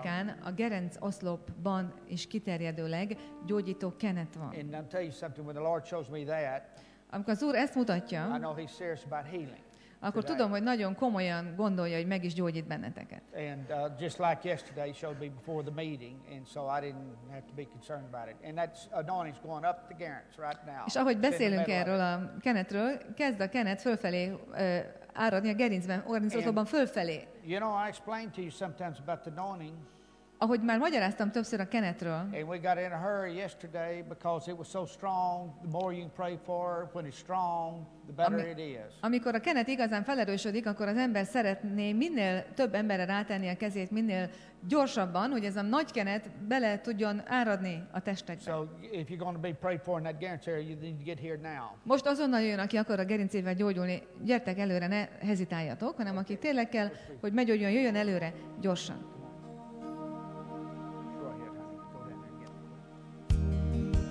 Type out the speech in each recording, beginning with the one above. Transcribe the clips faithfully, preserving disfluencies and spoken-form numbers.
torkán, a gerinc oszlopban is kiterjedőleg gyógyító kenet van. And I'll tell you something, when the Lord shows me that, Amikor az Úr ezt I mutatja, know He's serious about healing. akkor today. tudom, hogy nagyon komolyan gondolja, hogy meg is gyógyít benneteket. And uh, just like yesterday, He showed me before the meeting, and so I didn't have to be concerned about it. And that anointing's going up the garrets right now. És ahogy It's in the beszélünk middle of erről a kenetről, kezd a kenet fölfelé ö, áradni a gerincben, gerincoszlopban fölfelé. You know, I explained to you sometimes about the anointing, Ahogy már magyaráztam többször a kenetről, and we got in a hurry yesterday because it was so strong. The more you can pray for it, when it's strong, the better Ami- it is. amikor a kenet igazán felerősödik, akkor az ember szeretné minél több emberre rátenni a kezét, minél gyorsabban, hogy ez a nagy kenet bele tudjon áradni a testekbe. So if you're going to be prayed for in that garage area, you need to get here now. Most azonnal jön, aki akar a gerincével gyógyulni, gyertek előre, ne hezitáljatok, hanem aki tényleg kell, hogy meggyógyuljon, jöjjön előre gyorsan. Go ahead, honey. Go down there and get it.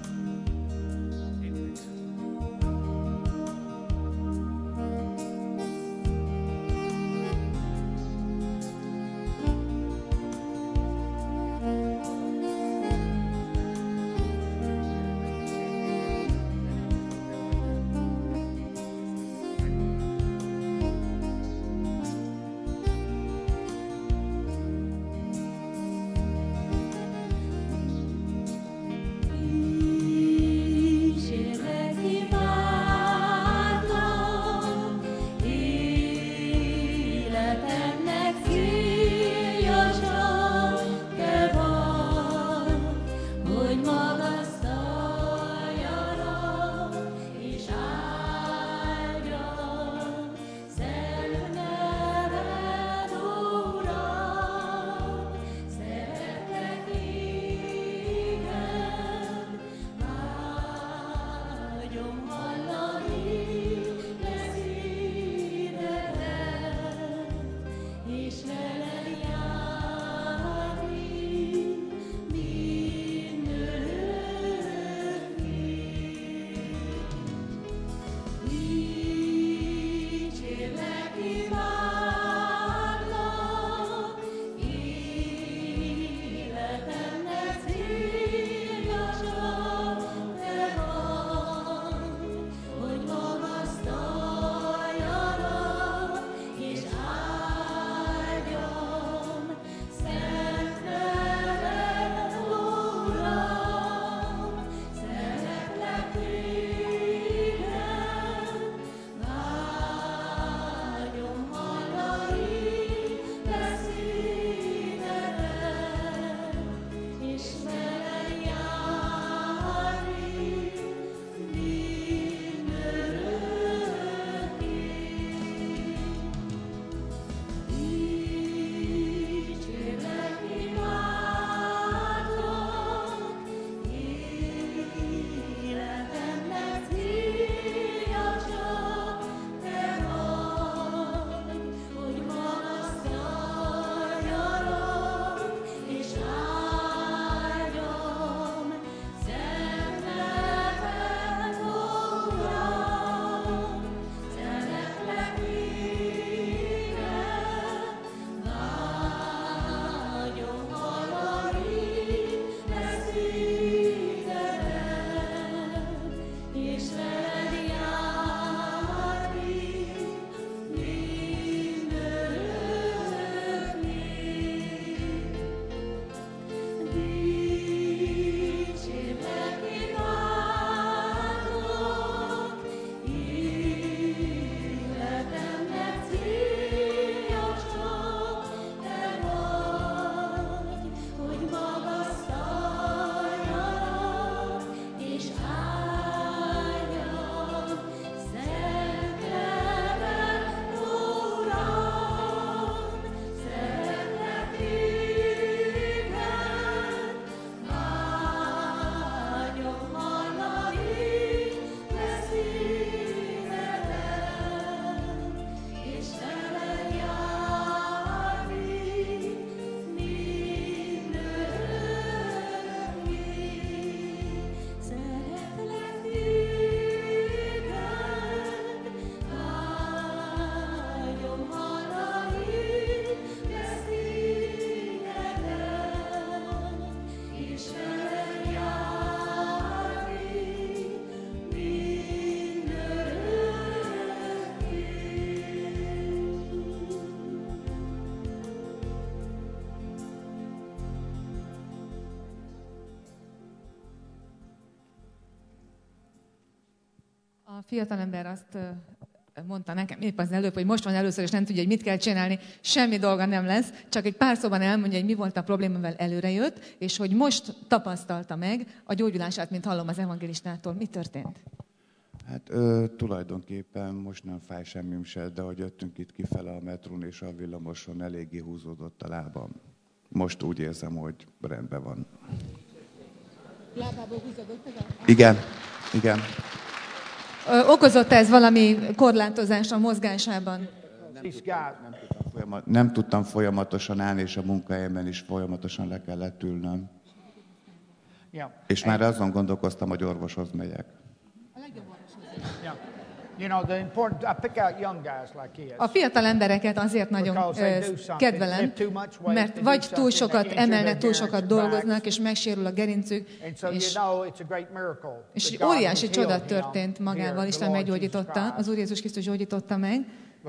fiatalember azt ö, mondta nekem épp az előbb, hogy most van először, és nem tudja, hogy mit kell csinálni, semmi dolga nem lesz, csak egy pár szóban elmondja, hogy mi volt a probléma, mivel előre jött, és hogy most tapasztalta meg a gyógyulását, mint hallom az evangélistától. Mi történt? Hát ö, tulajdonképpen most nem fáj semmim se, de hogy jöttünk itt kifele a metrón és a villamoson, eléggé húzódott a lábam. Most úgy érzem, hogy rendben van. Lábából húzódott ez a... Igen, igen. Ö, okozott ez valami korlátozást a mozgásában? Nem tudtam, nem, tudtam folyamat, nem tudtam folyamatosan állni, és a munkahelyemen is folyamatosan le kellett ülnöm. Yeah. És már azon gondolkoztam, hogy orvoshoz megyek. Yeah. You know, the important, I pick out young guys like his. A fiatal embereket azért nagyon ö, kedvelem, mert vagy túl sokat emelnek, túl sokat dolgoznak, és megsérül a gerincük, és, és óriási csoda történt magával, Isten meggyógyította, az Úr Jézus Krisztus gyógyította meg.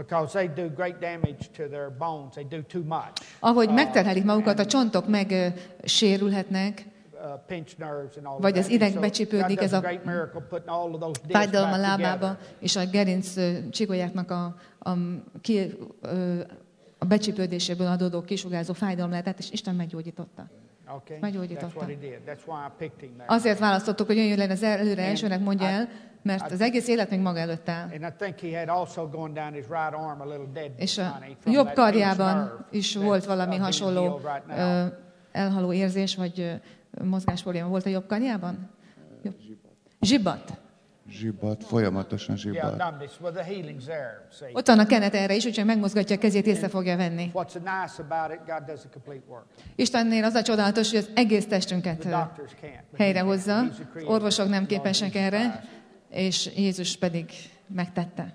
Ahogy megterhelik magukat, a csontok megsérülhetnek, vagy az ideg becsípődik, ez a fájdalom a lábába, és a gerinc csigolyáknak a, a, ki, a becsípődéséből adódó kisugárzó fájdalom lehetett, és Isten meggyógyította. Meggyógyította. Azért választottuk, hogy jöjjön az előre elsőnek, mondja el, mert az egész élet még maga előtt áll. És a jobb karjában is volt valami hasonló ö, elhaló érzés, vagy mozgás probléma volt a jobb karjában? Zsibbat. Zsibbat, folyamatosan zsibbat. Ott van a kenet erre is, úgyhogy megmozgatja a kezét, észre fogja venni. Istennél az a csodálatos, hogy az egész testünket helyrehozza. Orvosok nem képesek erre, és Jézus pedig megtette.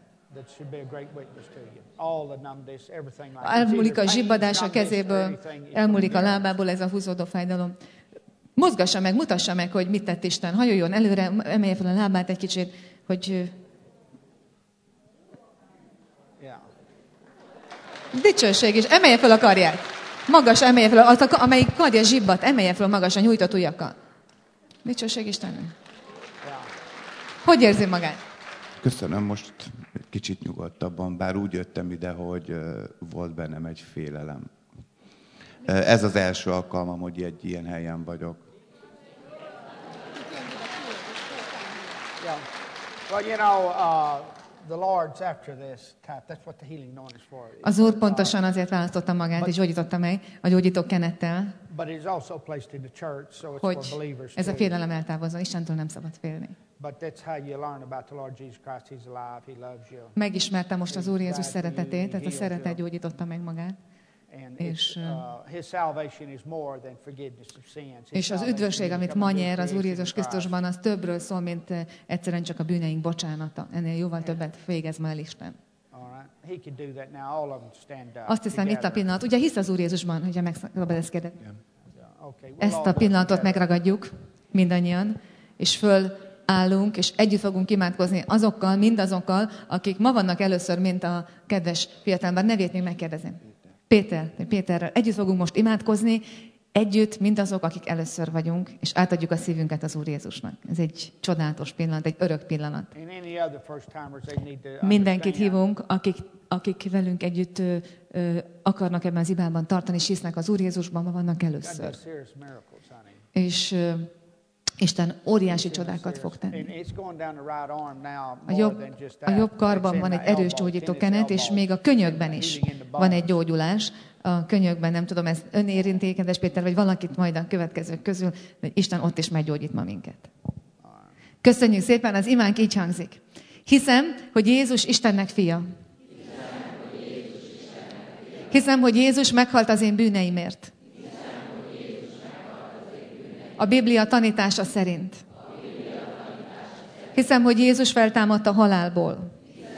Elmúlik a zsibbadás a kezéből, elmúlik a lábából ez a húzódó fájdalom. Mozgassa meg, mutassa meg, hogy mit tett Isten. Hajoljon előre, emelje fel a lábát egy kicsit, hogy... Dicsőség is, emelje fel a karját. Magas, emelje fel, a, amelyik karja zsibbat, emelje fel magasan, nyújtott ujjakkal. Dicsőség Istennek. Hogy érzi magát? Köszönöm, most egy kicsit nyugodtabban, bár úgy jöttem ide, hogy volt bennem egy félelem. Ez az első alkalmam, hogy egy ilyen helyen vagyok. Yeah. Well, you know, uh, the Lord's after this type. That's what the healing known is for. Az Úr pontosan azért választotta magát, és gyógyította meg a gyógyító kenettel, But it's also placed in the church, so it's hogy for believers ez a too. félelem eltávozza. Istentől nem szabad félni. But that's how you learn about the Lord Jesus Christ. He's alive. He loves you. Megismerte most az Úr Jézus szeretetét, ez a szeretet gyógyította meg magát. És, és az üdvösség, amit ma nyer az Úr Jézus Krisztusban, az többről szól, mint egyszerűen csak a bűneink bocsánata. Ennél jóval többet végez már Isten. Azt hiszem, itt a pillanat. Ugye hisz az Úr Jézusban, hogyha meg szabad ezt kérdezni. Ezt a pillanatot megragadjuk mindannyian, és fölállunk, és együtt fogunk imádkozni azokkal, mindazokkal, akik ma vannak először, mint a kedves fiatalember. Nevét még megkérdezni. Péter, Péterrel együtt fogunk most imádkozni, együtt mindazok, akik először vagyunk, és átadjuk a szívünket az Úr Jézusnak. Ez egy csodálatos pillanat, egy örök pillanat. Mindenkit hívunk, akik, akik velünk együtt ö, ö, akarnak ebben az imában tartani, és hisznek az Úr Jézusban, ma vannak először. És ö, Isten óriási csodákat fog tenni. A jobb, a jobb karban van egy erős gyógyító kenet, és még a könyökben is van egy gyógyulás. A könyökben, nem tudom, ez ön érinti, kedves Péter, vagy valakit majd a következők közül, de Isten ott is meggyógyít ma minket. Köszönjük szépen, az imánk így hangzik. Hiszem, hogy Jézus Istennek fia. Hiszem, hogy Jézus meghalt az én bűneimért. A Biblia tanítása szerint. Hiszem, hogy Jézus feltámadt a halálból.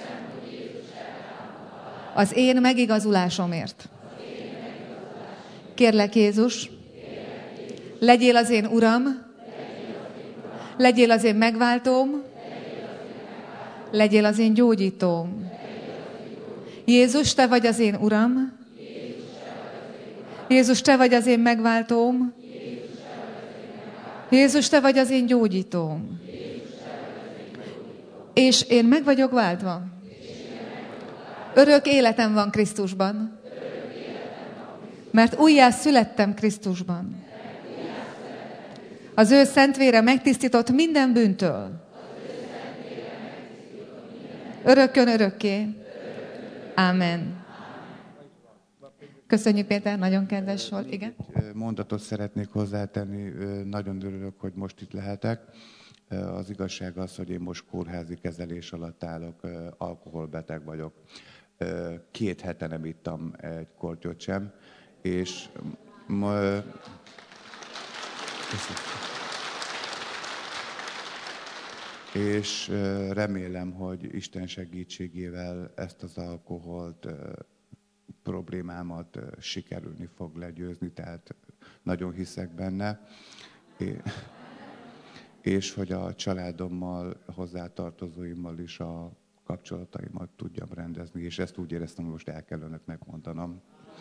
Az én megigazulásomért. Kérlek, Jézus, legyél az én Uram, legyél az én megváltóm, legyél az én gyógyítóm. Jézus, te vagy az én Uram, Jézus, te vagy az én megváltóm, Jézus, te vagy az én gyógyítóm. És én meg vagyok váltva. Örök életem van Krisztusban. Mert újjá születtem Krisztusban. Az ő szent vére megtisztított minden bűntől. Örökkön örökké. Ámen. Köszönjük, Péter, nagyon kedves volt. Igen? Mondatot szeretnék hozzátenni. Nagyon örülök, hogy most itt lehetek. Az igazság az, hogy én most kórházi kezelés alatt állok, alkoholbeteg vagyok. Két hete nem ittam egy kortyot sem, és ma... és remélem, hogy Isten segítségével ezt az alkoholt, problémámat sikerülni fog legyőzni, tehát nagyon hiszek benne. És hogy a családommal, hozzátartozóimmal is a kapcsolataimat tudjam rendezni, és ezt úgy éreztem, hogy most el kell önöknek mondanom.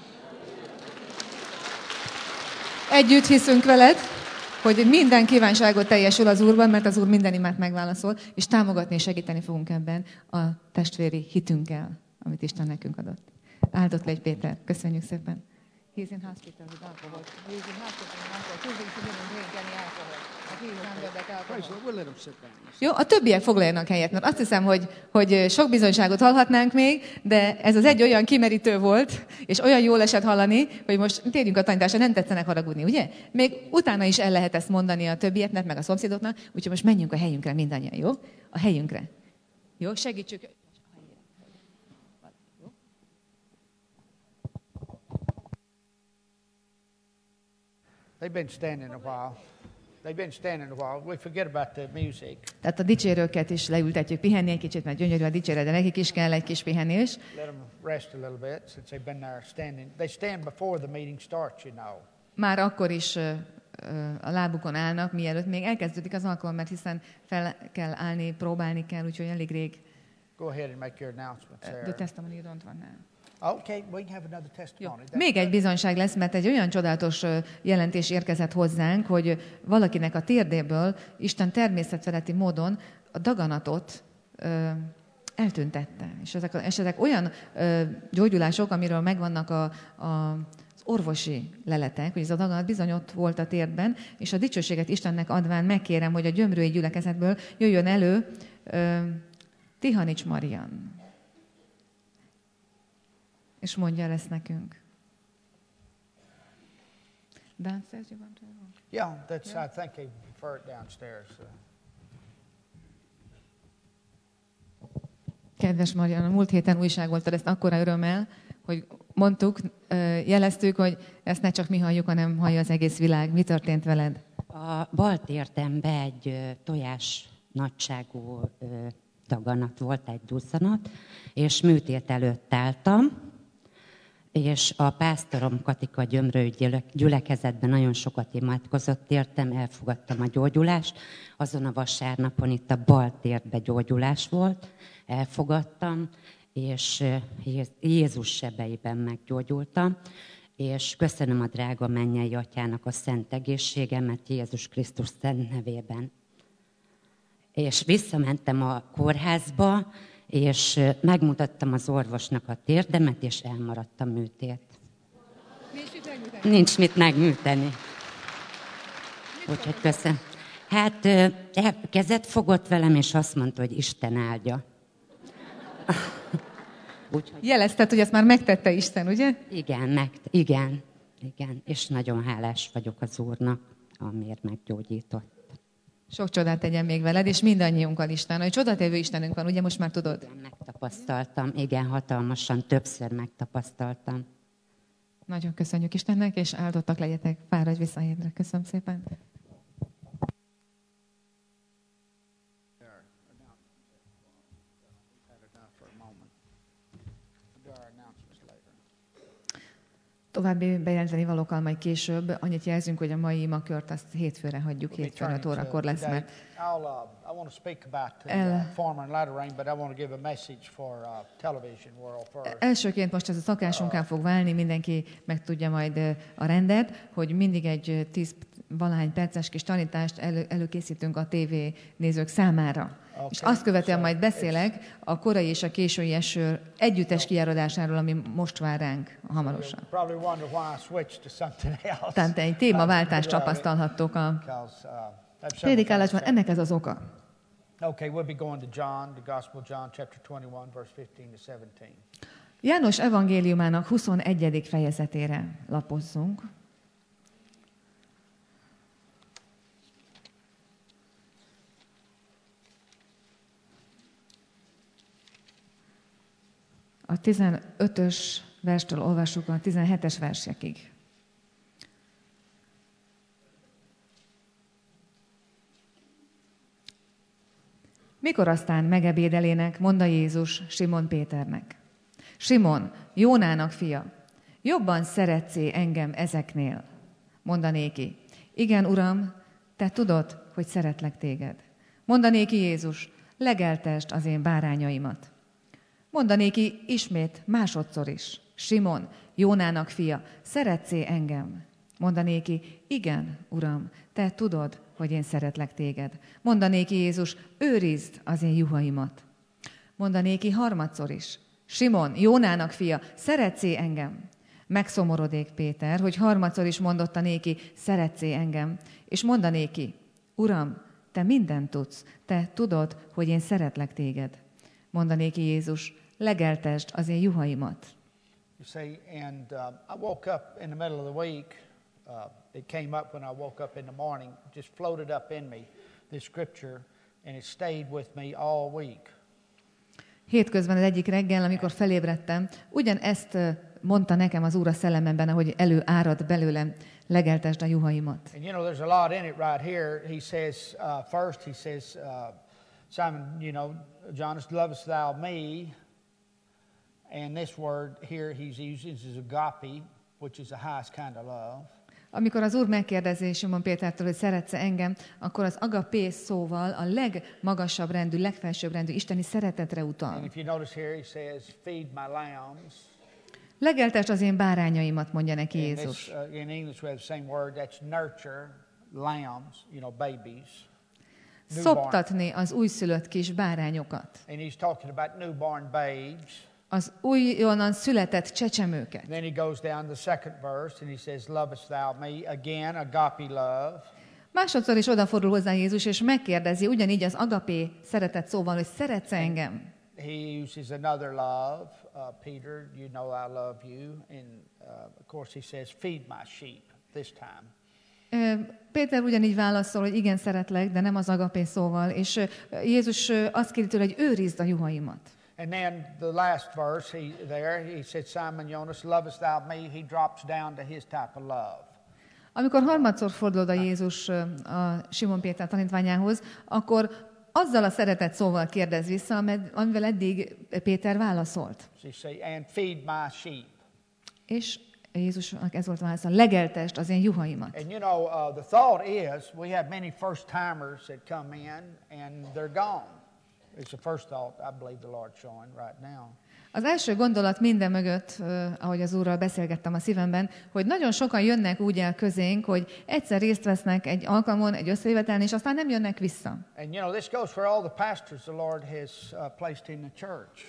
Együtt hiszünk veled, hogy minden kívánságot teljesül az Úrban, mert az Úr minden imát megválaszol, és támogatni és segíteni fogunk ebben a testvéri hitünkkel, amit Isten nekünk adott. Áldott légy, Péter. Köszönjük szépen. He's in hospital with alcohol. He's in hospital with alcohol. Choosing to didn't drink any alcohol. But he is under that alcohol. We'll let him sit down. Jó, a többiek foglaljanak helyet, mert azt hiszem, hogy, hogy sok bizonyságot hallhatnánk még, de ez az egy olyan kimerítő volt, és olyan jól esett hallani, hogy most térjünk a tanításra, nem tetszenek haragudni, ugye? Még utána is el lehet ezt mondani a többieknek, meg a szomszédoknak, úgyhogy most menjünk a helyünkre mindannyian, jó? A helyünkre. Jó, segítsük. They've been standing a while. They've been standing a while. We forget about the music. Tehát a dicsérőket is leültetjük pihenni egy kicsit, mert gyönyörű a dicséret, de nekik is kell egy kis pihenés. Let them rest a little bit since they've been there standing. They stand before the meeting starts, you know. Már akkor is uh, a lábukon állnak, mielőtt még elkezdődik az alkalom, mert hiszen fel kell állni, próbálni kell, úgyhogy elég rég. Go ahead and make your announcements there. The testimony you don't want now. Okay, we can have another testimony. Jó. Még egy bizonyság lesz, mert egy olyan csodálatos jelentés érkezett hozzánk, hogy valakinek a térdéből Isten természetfeletti módon a daganatot ö, eltüntette. És ezek, és ezek olyan ö, gyógyulások, amiről megvannak a, a, az orvosi leletek, hogy ez a daganat bizony ott volt a térdben, és a dicsőséget Istennek adván megkérem, hogy a gyömrői gyülekezetből jöjjön elő ö, Tihanics Marian. És mondja el ezt nekünk. Downstairs, you want to? Yeah, that's. Yeah. I think they prefer it downstairs. So. Kedves Marian, a múlt héten újságoltad ezt akkora örömmel, hogy mondtuk, jeleztük, hogy ezt ne csak mi halljuk, hanem hallja az egész világ. Mi történt veled? A bal térdembe egy tojás nagyságú daganat volt, egy duzzanat, és műtét előtt álltam, és a pásztorom Katika Gyömrői gyülekezetben nagyon sokat imádkozott értem, elfogadtam a gyógyulást. Azon a vasárnapon itt a bal térdbe gyógyulás volt, elfogadtam, és Jézus sebeiben meggyógyultam, és köszönöm a drága mennyei atyának a szent egészségemet Jézus Krisztus szent nevében. És visszamentem a kórházba, és megmutattam az orvosnak a térdemet, és elmaradt a műtét. Nincs mit megműteni. Nincs mit megműteni. Úgyhogy köszönöm. Hát kezet fogott velem, és azt mondta, hogy Isten áldja. Úgyhogy... Jelezted, hogy ezt már megtette Isten, ugye? Igen, meg, igen, igen. És nagyon hálás vagyok az Úrnak, amiért meggyógyított. Sok csodát tegyen még veled, és mindannyiunkkal Isten. Hogy csodatevő Istenünk van, ugye most már tudod? Igen, megtapasztaltam, igen, hatalmasan, többször megtapasztaltam. Nagyon köszönjük Istennek, és áldottak legyetek. Fáradj vissza a hétre. Köszönöm szépen. További bejelenteni valókkal majd később. Annyit jelzünk, hogy a mai imakört azt hétfőre hagyjuk, hétfőn öt órakor lesz, mert elsőként most ez a szakásunkán fog válni, mindenki meg tudja majd a rendet, hogy mindig egy tíz valahány perces kis tanítást elő, előkészítünk a tévé nézők számára. Okay. És azt követően majd beszélek a korai és a késői eső együttes kiáradásáról, ami most vár ránk hamarosan. Tehát egy témaváltást tapasztalhattok a prédikálásban. Ennek ez az oka. Okay, we'll be going to John, the Gospel of John, chapter twenty-one, verse fifteen to seventeen. János evangéliumának huszonegyedik fejezetére lapozzunk. A tizenötös verstől olvassuk a tizenhetes versekig. Mikor aztán megebédelének, mondta Jézus Simon Péternek. Simon, Jónának fia, jobban szeretszé engem ezeknél? Mondanéki, igen, Uram, te tudod, hogy szeretlek téged. Mondanéki Jézus, legeltesd az én bárányaimat. Mondanéki ismét másodszor is. Simon, Jónának fia, szeretszé engem? Mondanéki, igen, Uram, te tudod, hogy én szeretlek téged. Mondanéki Jézus, őrizd az én juhaimat. Mondanéki harmadszor is. Simon, Jónának fia, szeretszé engem? Megszomorodék Péter, hogy harmadszor is mondotta néki, szeretszé engem, és mondanéki, Uram, te mindent tudsz, te tudod, hogy én szeretlek téged. Mondanéki Jézus, legeltesd az én juhaimat. You see, and uh, I woke up in the middle of the week. Uh, it came up when I woke up in the morning, just floated up in me, this scripture, and it stayed with me all week. Hétközben az egyik reggel, amikor felébredtem, ugyanezt mondta nekem az Úr a szellememben, ahogy előárad belőlem, legeltesd a juhaimat. And you know, there's a lot in it right here. He says, uh, first he says, uh, Simon, you know, Jonas, lovest thou me? And this word here he's using is agape, which is the highest kind of love. Amikor az Úr megkérdezi Simon Pétertől, hogy szeretsz engem, akkor az agapé szóval a legmagasabb rendű, legfelsőbb rendű isteni szeretetre utal. And if you notice here, he says, feed my lambs. Legeltesd az én bárányoimat, mondja neki Jézus. In, this, uh, in English we have the same word, that's nurture lambs, you know, babies. Szoptatni az újszülött kis bárányokat. And he's talking about newborn babes. Az újonnan született csecsemőket. Then he goes down the second verse and he says, lovest thou me? Again, agape love. Másodszor is odafordul hozzá Jézus, és megkérdezi ugyanígy az agapé szeretet szóval, hogy szeretsz engem? He uses another love. Uh, Peter, you know I love you. And uh, of course he says, feed my sheep this time. Péter ugyanígy válaszol, hogy igen, szeretlek, de nem az agapé szóval, és Jézus azt kéri tőle, hogy őrizd a juhaimat. And then the last verse he, there, he said, Simon Jonas, lovest thou me? He drops down to his type of love. Amikor harmadszor fordul oda Jézus a Simon Péter tanítványához, akkor azzal a szeretet szóval kérdez vissza, amivel eddig Péter válaszolt. And feed my sheep. És Jézusnak ez volt a válasz, legeltesd az én juhaimat. And you know, uh, the thought is, we have many first timers that come in and they're gone. It's the first thought I believe the Lord's showing right now. Az első gondolat minden mögött, uh, ahogy az Úrral beszélgettem a szívemben, hogy nagyon sokan jönnek úgy el közénk, hogy egyszer részt vesznek egy alkalmon, egy összejövetelen, és aztán nem jönnek vissza. And you know, this goes for all the pastors the Lord has uh, placed in the church.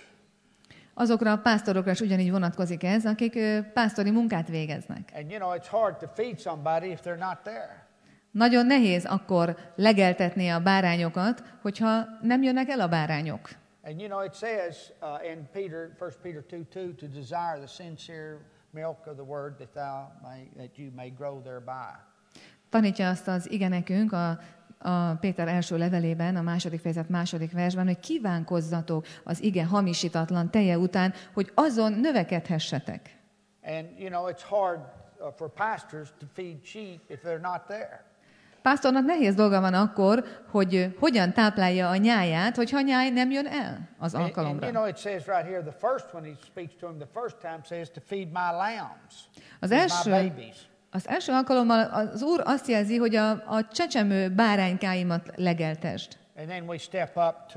Azokra a pásztorokra is ugyanígy vonatkozik ez, akik uh, pásztori munkát végeznek. And you know, it's hard to feed somebody if they're not there. Nagyon nehéz akkor legeltetni a bárányokat, hogyha nem jönnek el a bárányok. And you know, it says uh, in Peter, First Peter two two, to desire the sincere milk of the word that thou may, that you may grow thereby. Tanítja azt az ige nekünk a, a Péter első levelében, a második fejezet második versben, hogy kívánkozzatok az ige hamisítatlan teje után, hogy azon növekedhessetek. And you know, it's hard uh, for pastors to feed sheep if they're not there. Pásztornak nehéz dolga van akkor, hogy hogyan táplálja a nyáját, hogyha a nyáj nem jön el az alkalomra. And, and you know, it says right here, the first when he speaks to him the first time says to feed my lambs, az feed első, my babies. Az első alkalommal az Úr azt jelzi, hogy a, a csecsemő báránykáimat legeltesd. And then we step up to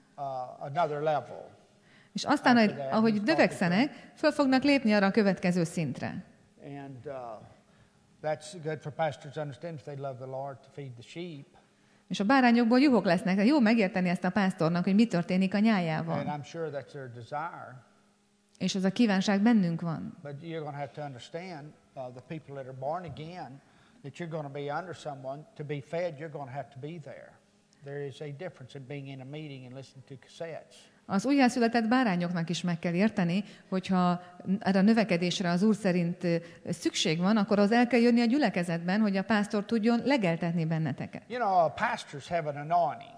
uh, another level. És aztán, ahogy, ahogy növekszenek, föl fognak lépni arra a következő szintre. And uh, That's good for pastors to understand if they love the Lord to feed the sheep. És a bárányokból juhok lesznek. Jó megérteni ezt a pásztornak, hogy mi történik a nyájával. And I'm sure that's their desire. És az a kívánság bennünk van. But you're going to have to understand uh, the people that are born again, that you're going to be under someone. To be fed, you're going to have to be there. There is a difference in being in a meeting and listening to cassettes. Az újjászületett bárányoknak is meg kell érteni, hogyha erre a növekedésre az Úr szerint szükség van, akkor az el kell jönni a gyülekezetben, hogy a pásztor tudjon legeltetni benneteket. You know, uh, pastors have an anointing.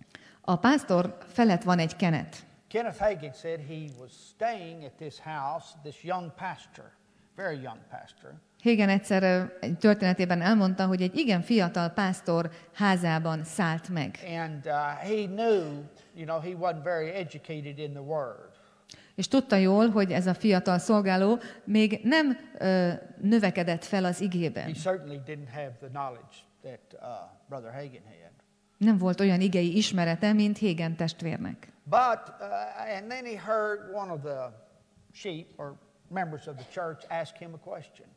A pásztor felett van egy kenet. Kenneth Hagin said he was staying at this house, this young pastor, very young pastor. Hagin egyszer egy történetében elmondta, hogy egy igen fiatal pásztor házában szállt meg. And uh, he knew, you know, he wasn't very educated in the word. És tudta jól, hogy ez a fiatal szolgáló még nem ö, növekedett fel az igében. He certainly didn't have the knowledge that uh, Brother Hagin had. Nem volt olyan igei ismerete, mint Hagin testvérnek. But, uh, and then he heard one of the sheep or members of the church ask him a question.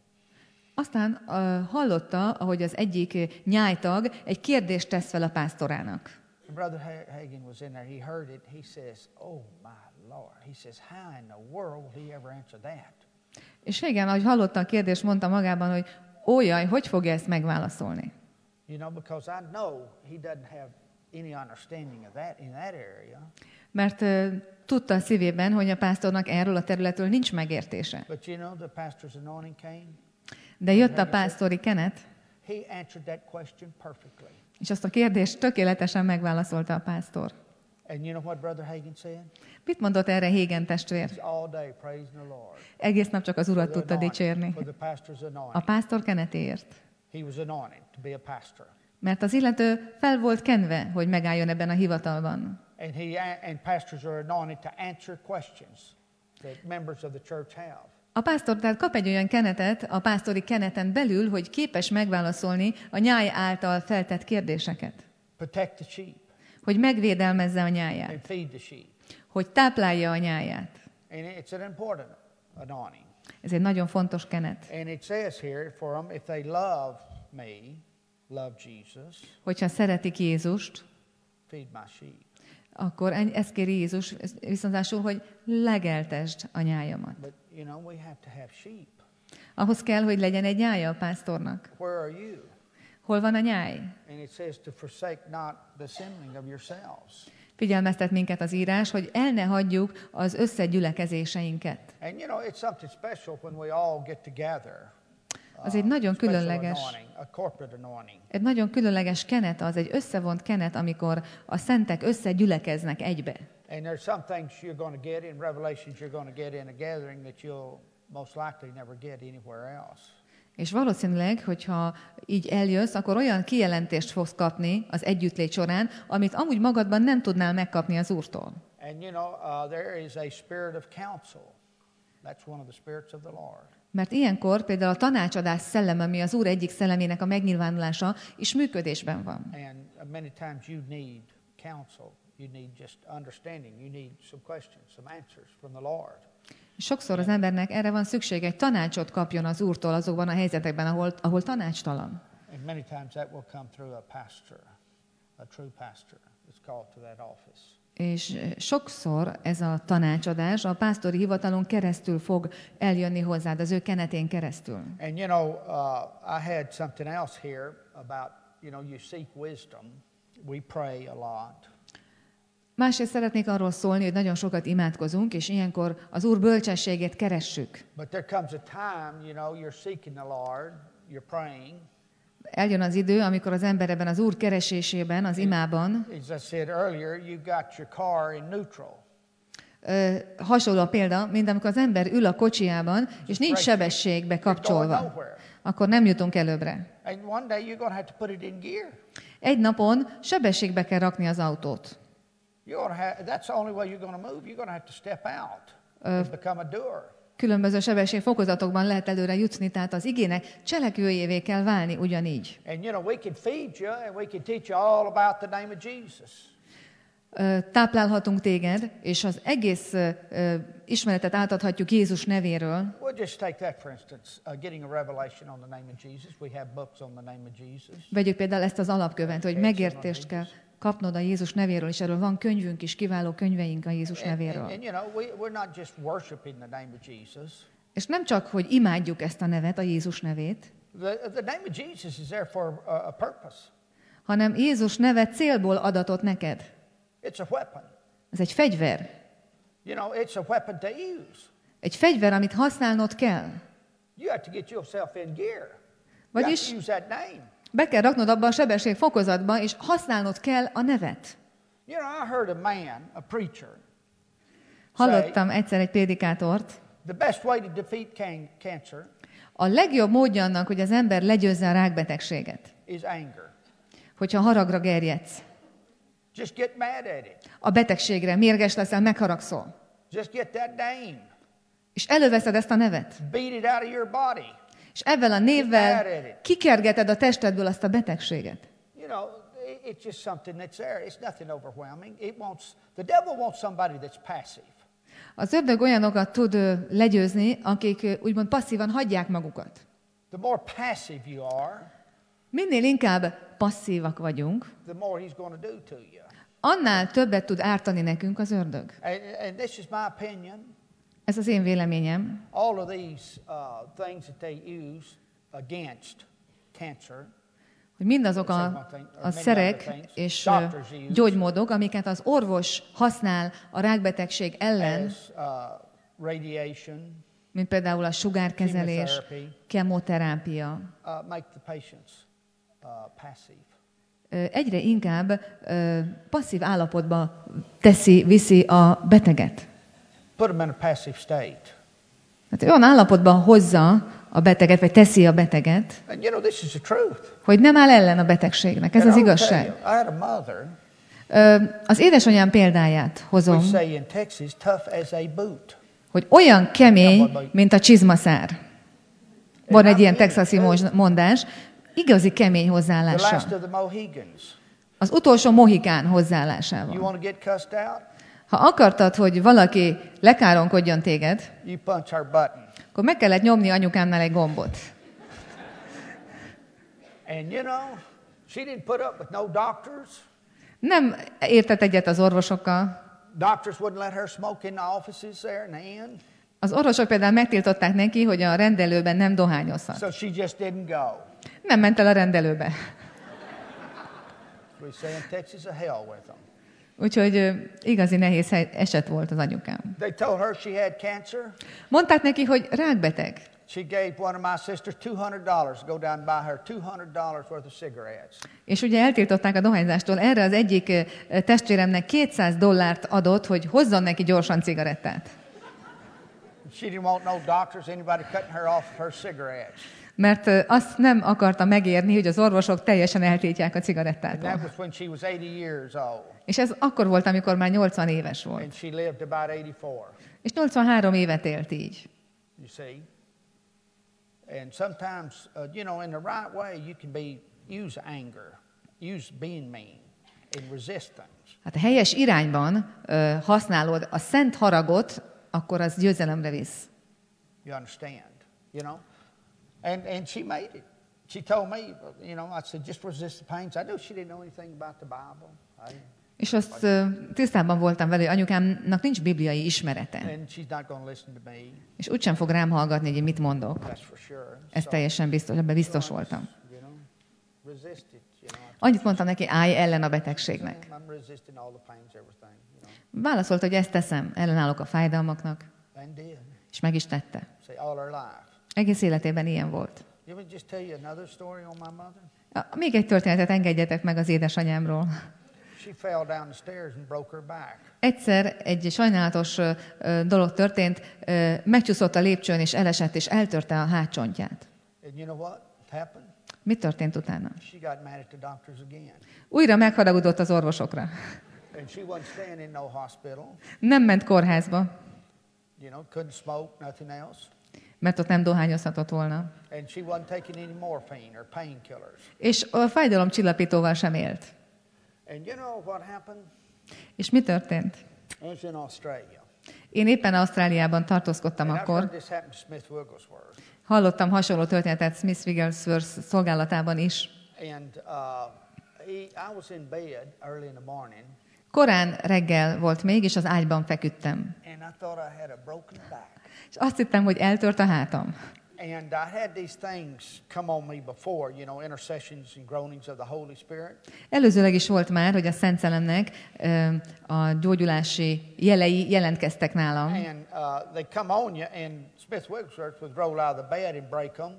Aztán uh, hallotta, ahogy az egyik nyájtag egy kérdést tesz fel a pásztorának. Brother Hagin was in there. He heard it. He says, "Oh my Lord." He says, "How in the world will he ever answer that?" És Hagin, ahogy hallotta a kérdést, mondta magában, hogy ó jaj, hogy fogja ezt megválaszolni? You know, because I know he doesn't have any understanding of that in that area. Mert uh, tudta a szívében, hogy a pásztornak erről a területről nincs megértése. But you know, the pastor's anointing came. De jött a pásztori kenet, He answered that question perfectly. és azt a kérdést tökéletesen megválaszolta a pásztor. And you know what Brother Hagin said? Mit mondott erre Hagin testvér? He's all day praising the Lord. Egész nap csak az Urat For the tudta anointing, dicsérni. for the pastor's A anointing. pásztor kenetéért. He was anointed to be a pastor. Mert az illető fel volt kenve, hogy megálljon ebben a hivatalban. And he and pastors are anointed to answer questions that members of the church have. A pásztor tehát kap egy olyan kenetet a pásztori keneten belül, hogy képes megválaszolni a nyáj által feltett kérdéseket. Protect the sheep Hogy megvédelmezze a and nyáját. feed the sheep. Hogy táplálja a nyáját. And it's an important anointing. Ez egy nagyon fontos kenet. And it says here for them, if they love me, love Jesus, Hogyha szeretik Jézust, feed my sheep. akkor ezt kéri Jézus viszontásul, hogy legeltesd a nyájamat. But you know, we have to have sheep. Ahhoz kell, hogy legyen egy nyája a pásztornak. Where are you? Hol van a nyáj? And it says to forsake not the assembling of yourselves. Figyelmeztet minket az írás, hogy el ne hagyjuk az összegyülekezéseinket. And you know, it's something special when we all get together. Az egy nagyon Special különleges, anointing, a corporate anointing. egy nagyon különleges kenet, az egy összevont kenet, amikor a szentek összegyülekeznek egybe. And there's some things you're going to get in Revelations, you're going to get in a gathering that you'll most likely never get anywhere else. És valószínűleg, hogyha így eljössz, akkor olyan kijelentést fogsz kapni az együttlét során, amit amúgy magadban nem tudnál megkapni az Úrtól. And you know, uh, there is a spirit of counsel. That's one of the spirits of the Lord. Mert ilyenkor például a tanácsadás szellem, ami az Úr egyik szellemének a megnyilvánulása, is működésben van. And many times you need counsel. You need just understanding. You need some questions, some answers from the Lord. Sokszor az embernek erre van szüksége, egy tanácsot kapjon az Úrtól azokban a helyzetekben, ahol, ahol tanácstalan. And many times that will come through a pastor, a true pastor that's called to that office. És sokszor ez a tanácsadás a pásztori hivatalon keresztül fog eljönni hozzád, az ő kenetén keresztül. And you know, uh, I had something else here about, you know, you seek wisdom. We pray a lot. Másrészt szeretnék arról szólni, hogy nagyon sokat imádkozunk, és ilyenkor az Úr bölcsességét keressük. But there comes a time, you know, you're seeking the Lord, you're praying. Eljön az idő, amikor az ember ebben az Úr keresésében, az imában, As I said earlier, you got your car in neutral. ö, hasonló a példa, mint amikor az ember ül a kocsiában, és nincs sebességbe kapcsolva. Akkor nem jutunk előbbre. And one day you're going to have to put it in gear. Egy napon sebességbe kell rakni az autót. You're going to have, that's the only way you're going to move. You're going to have to step out and become a doer. Különböző sebességfokozatokban lehet előre jutni, tehát az igének cselekvőjévé kell válni ugyanígy. And you know, we can feed you and we can teach you all about the name of Jesus. táplálhatunk téged, és az egész ismeretet átadhatjuk Jézus nevéről. Vegyük például ezt az alapkövet, hogy megértést kell kapnod a Jézus nevéről, és erről van könyvünk is, kiváló könyveink a Jézus nevéről. És nem csak, hogy imádjuk ezt a nevet, a Jézus nevét, hanem Jézus neve célból adatott neked. It's a weapon. Ez egy fegyver. You know, it's a weapon to use. Egy fegyver, amit használnod kell. You have to get yourself in gear. Vagyis you have to use that name. Be kell raknod abba a sebesség fokozatba, és használnod kell a nevet. You know, I heard a man, a preacher. Hallottam egyszer egy prédikátort. The best way to defeat cancer. A legjobb módja annak, hogy az ember legyőzze a rákbetegséget. Is anger. Hogyha haragra gerjedsz. Just get mad at it. A betegségre mérges leszel, megharagszol. Just get that name. És előveszed ezt a nevet. Beat it out of your body. És ezzel a névvel kikergeted a testedből azt a betegséget. You know, it's just something that's there. It's nothing overwhelming. It wants the devil wants somebody that's passive. Az ördög olyanokat tud legyőzni, akik úgymond passzívan hagyják magukat. The more passive you are, minél inkább passzívak vagyunk, the more he's going to do to you. Annál többet tud ártani nekünk az ördög. And, and this is my opinion. Ez az én véleményem. All of these uh, things that they use against cancer. Hogy mindazok a, a szerek és gyógymódok, amiket az orvos használ a rákbetegség ellen, as, uh, radiation, mint például a sugárkezelés, kemoterápia, uh, make the patients uh, passive. Egyre inkább uh, passzív állapotba teszi, viszi a beteget. Put them in a passive state. Hát olyan állapotba hozza a beteget, vagy teszi a beteget, And you know, this is the truth. hogy nem áll ellen a betegségnek. Ez And az I will igazság. tell you, I had a mother, Ö, az édesanyám példáját hozom, we say in Texas, tough as a boot. hogy olyan kemény, mint a csizmaszár. Van egy ilyen texasi mondás, igazi kemény The hozzáállása. last of the Mohegans. Az utolsó mohikán You hozzáállásával. want to get cussed out? Ha akartad, hogy valaki lekáronkodjon téged, You punch her button. akkor meg kellett nyomni anyukámnál egy gombot. And you know, she didn't put up with no doctors. Nem értett egyet az orvosokkal. Doctors wouldn't let her smoke in the offices there in the inn. Az orvosok például megtiltották neki, hogy a rendelőben nem dohányozhat. So she just didn't go. Nem ment el a rendelőbe. We say in Texas, a hell with them. Úgyhogy ö, igazi nehéz hely- eset volt az anyukám. They told her she had cancer. Mondták neki, hogy rákbeteg. She gave one of my sisters two hundred dollars to go down and buy her two hundred dollars worth of cigarettes. És ugye eltiltották a dohányzástól. Erre az egyik ö, testvéremnek kétszáz dollárt adott, hogy hozzon neki gyorsan cigarettát. She didn't want no doctors, anybody cutting her off her cigarettes. Mert ö, azt nem akarta megérni, hogy az orvosok teljesen eltiltják a And cigarettától. that was when she was eighty years old. És ez akkor volt, amikor már nyolcvan éves volt. And she lived about eighty-four. És nyolcvanhárom évet élt így. You see? And sometimes, uh, you know, in the right way, you can be, use anger, use being mean in resistance. Hát a helyes irányban ö, használod a szent haragot, akkor az győzelemre visz. You understand? You know? And, and she made it. She told me, you know, I said, just resist the pains. I knew she didn't know anything about the Bible. I, És azt ö, tisztában voltam vele, hogy anyukámnak nincs bibliai ismerete. and she's not going to listen to me. És úgysem fog rám hallgatni, hogy én mit mondok. That's for sure. Ez So, teljesen biztos, ebben biztos voltam. you know, resist it. You know, Annyit mondtam neki, állj ellen a betegségnek. I'm resisting all the pains, everything. You know, Válaszolt, hogy ezt teszem, ellenállok a fájdalmaknak, and did. és meg is tette. Say all her life. Egész életében ilyen volt. You want me to just tell you another story on my mother? Ja, még egy történetet engedjetek meg az édesanyámról. She fell down the stairs and broke her back. Egyszer egy sajnálatos ö, ö, dolog történt, ö, megcsúszott a lépcsőn, és elesett, és eltörte a hátcsontját. And you know what happened? Mi történt utána? She got mad at the doctors again. Újra megharagudott az orvosokra. And she wasn't staying in no hospital. Nem ment kórházba, You know, couldn't smoke, nothing else. mert ott nem dohányozhatott volna. And she wasn't taking any morphine or painkillers. És a fájdalomcsillapítóval sem élt. And you know what happened? És mi történt? I was in Australia. Én éppen Ausztráliában tartózkodtam And I've akkor. heard this happen to Smith Wigglesworth. Hallottam hasonló történetet Smith Wigglesworth szolgálatában is. And uh, he, I was in bed early in the morning. Korán reggel volt még, és az ágyban feküdtem. And I thought I had a broken back. És azt hittem, hogy eltört a hátam. And I had these things come on me before, you know, intercessions and groanings of the Holy Spirit. Előzőleg is volt már, hogy a Szent Szellemnek a gyógyulási jelei jelentkeztek nálam. And uh, they come on you, and Smith Wigglesworth would roll out of the bed and break them.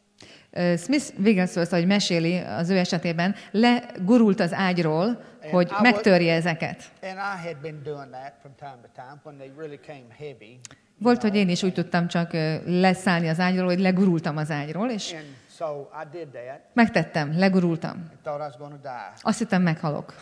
Smith Wigglesworth, ahogy meséli az ő esetében, legurult az ágyról, hogy megtörje ezeket. And I had been doing that from time to time when they really came heavy. Volt, hogy én is úgy tudtam csak leszállni az ágyról, hogy legurultam az ágyról, és And so I did that. megtettem, legurultam. I thought I was going to die. Azt hittem, meghalok.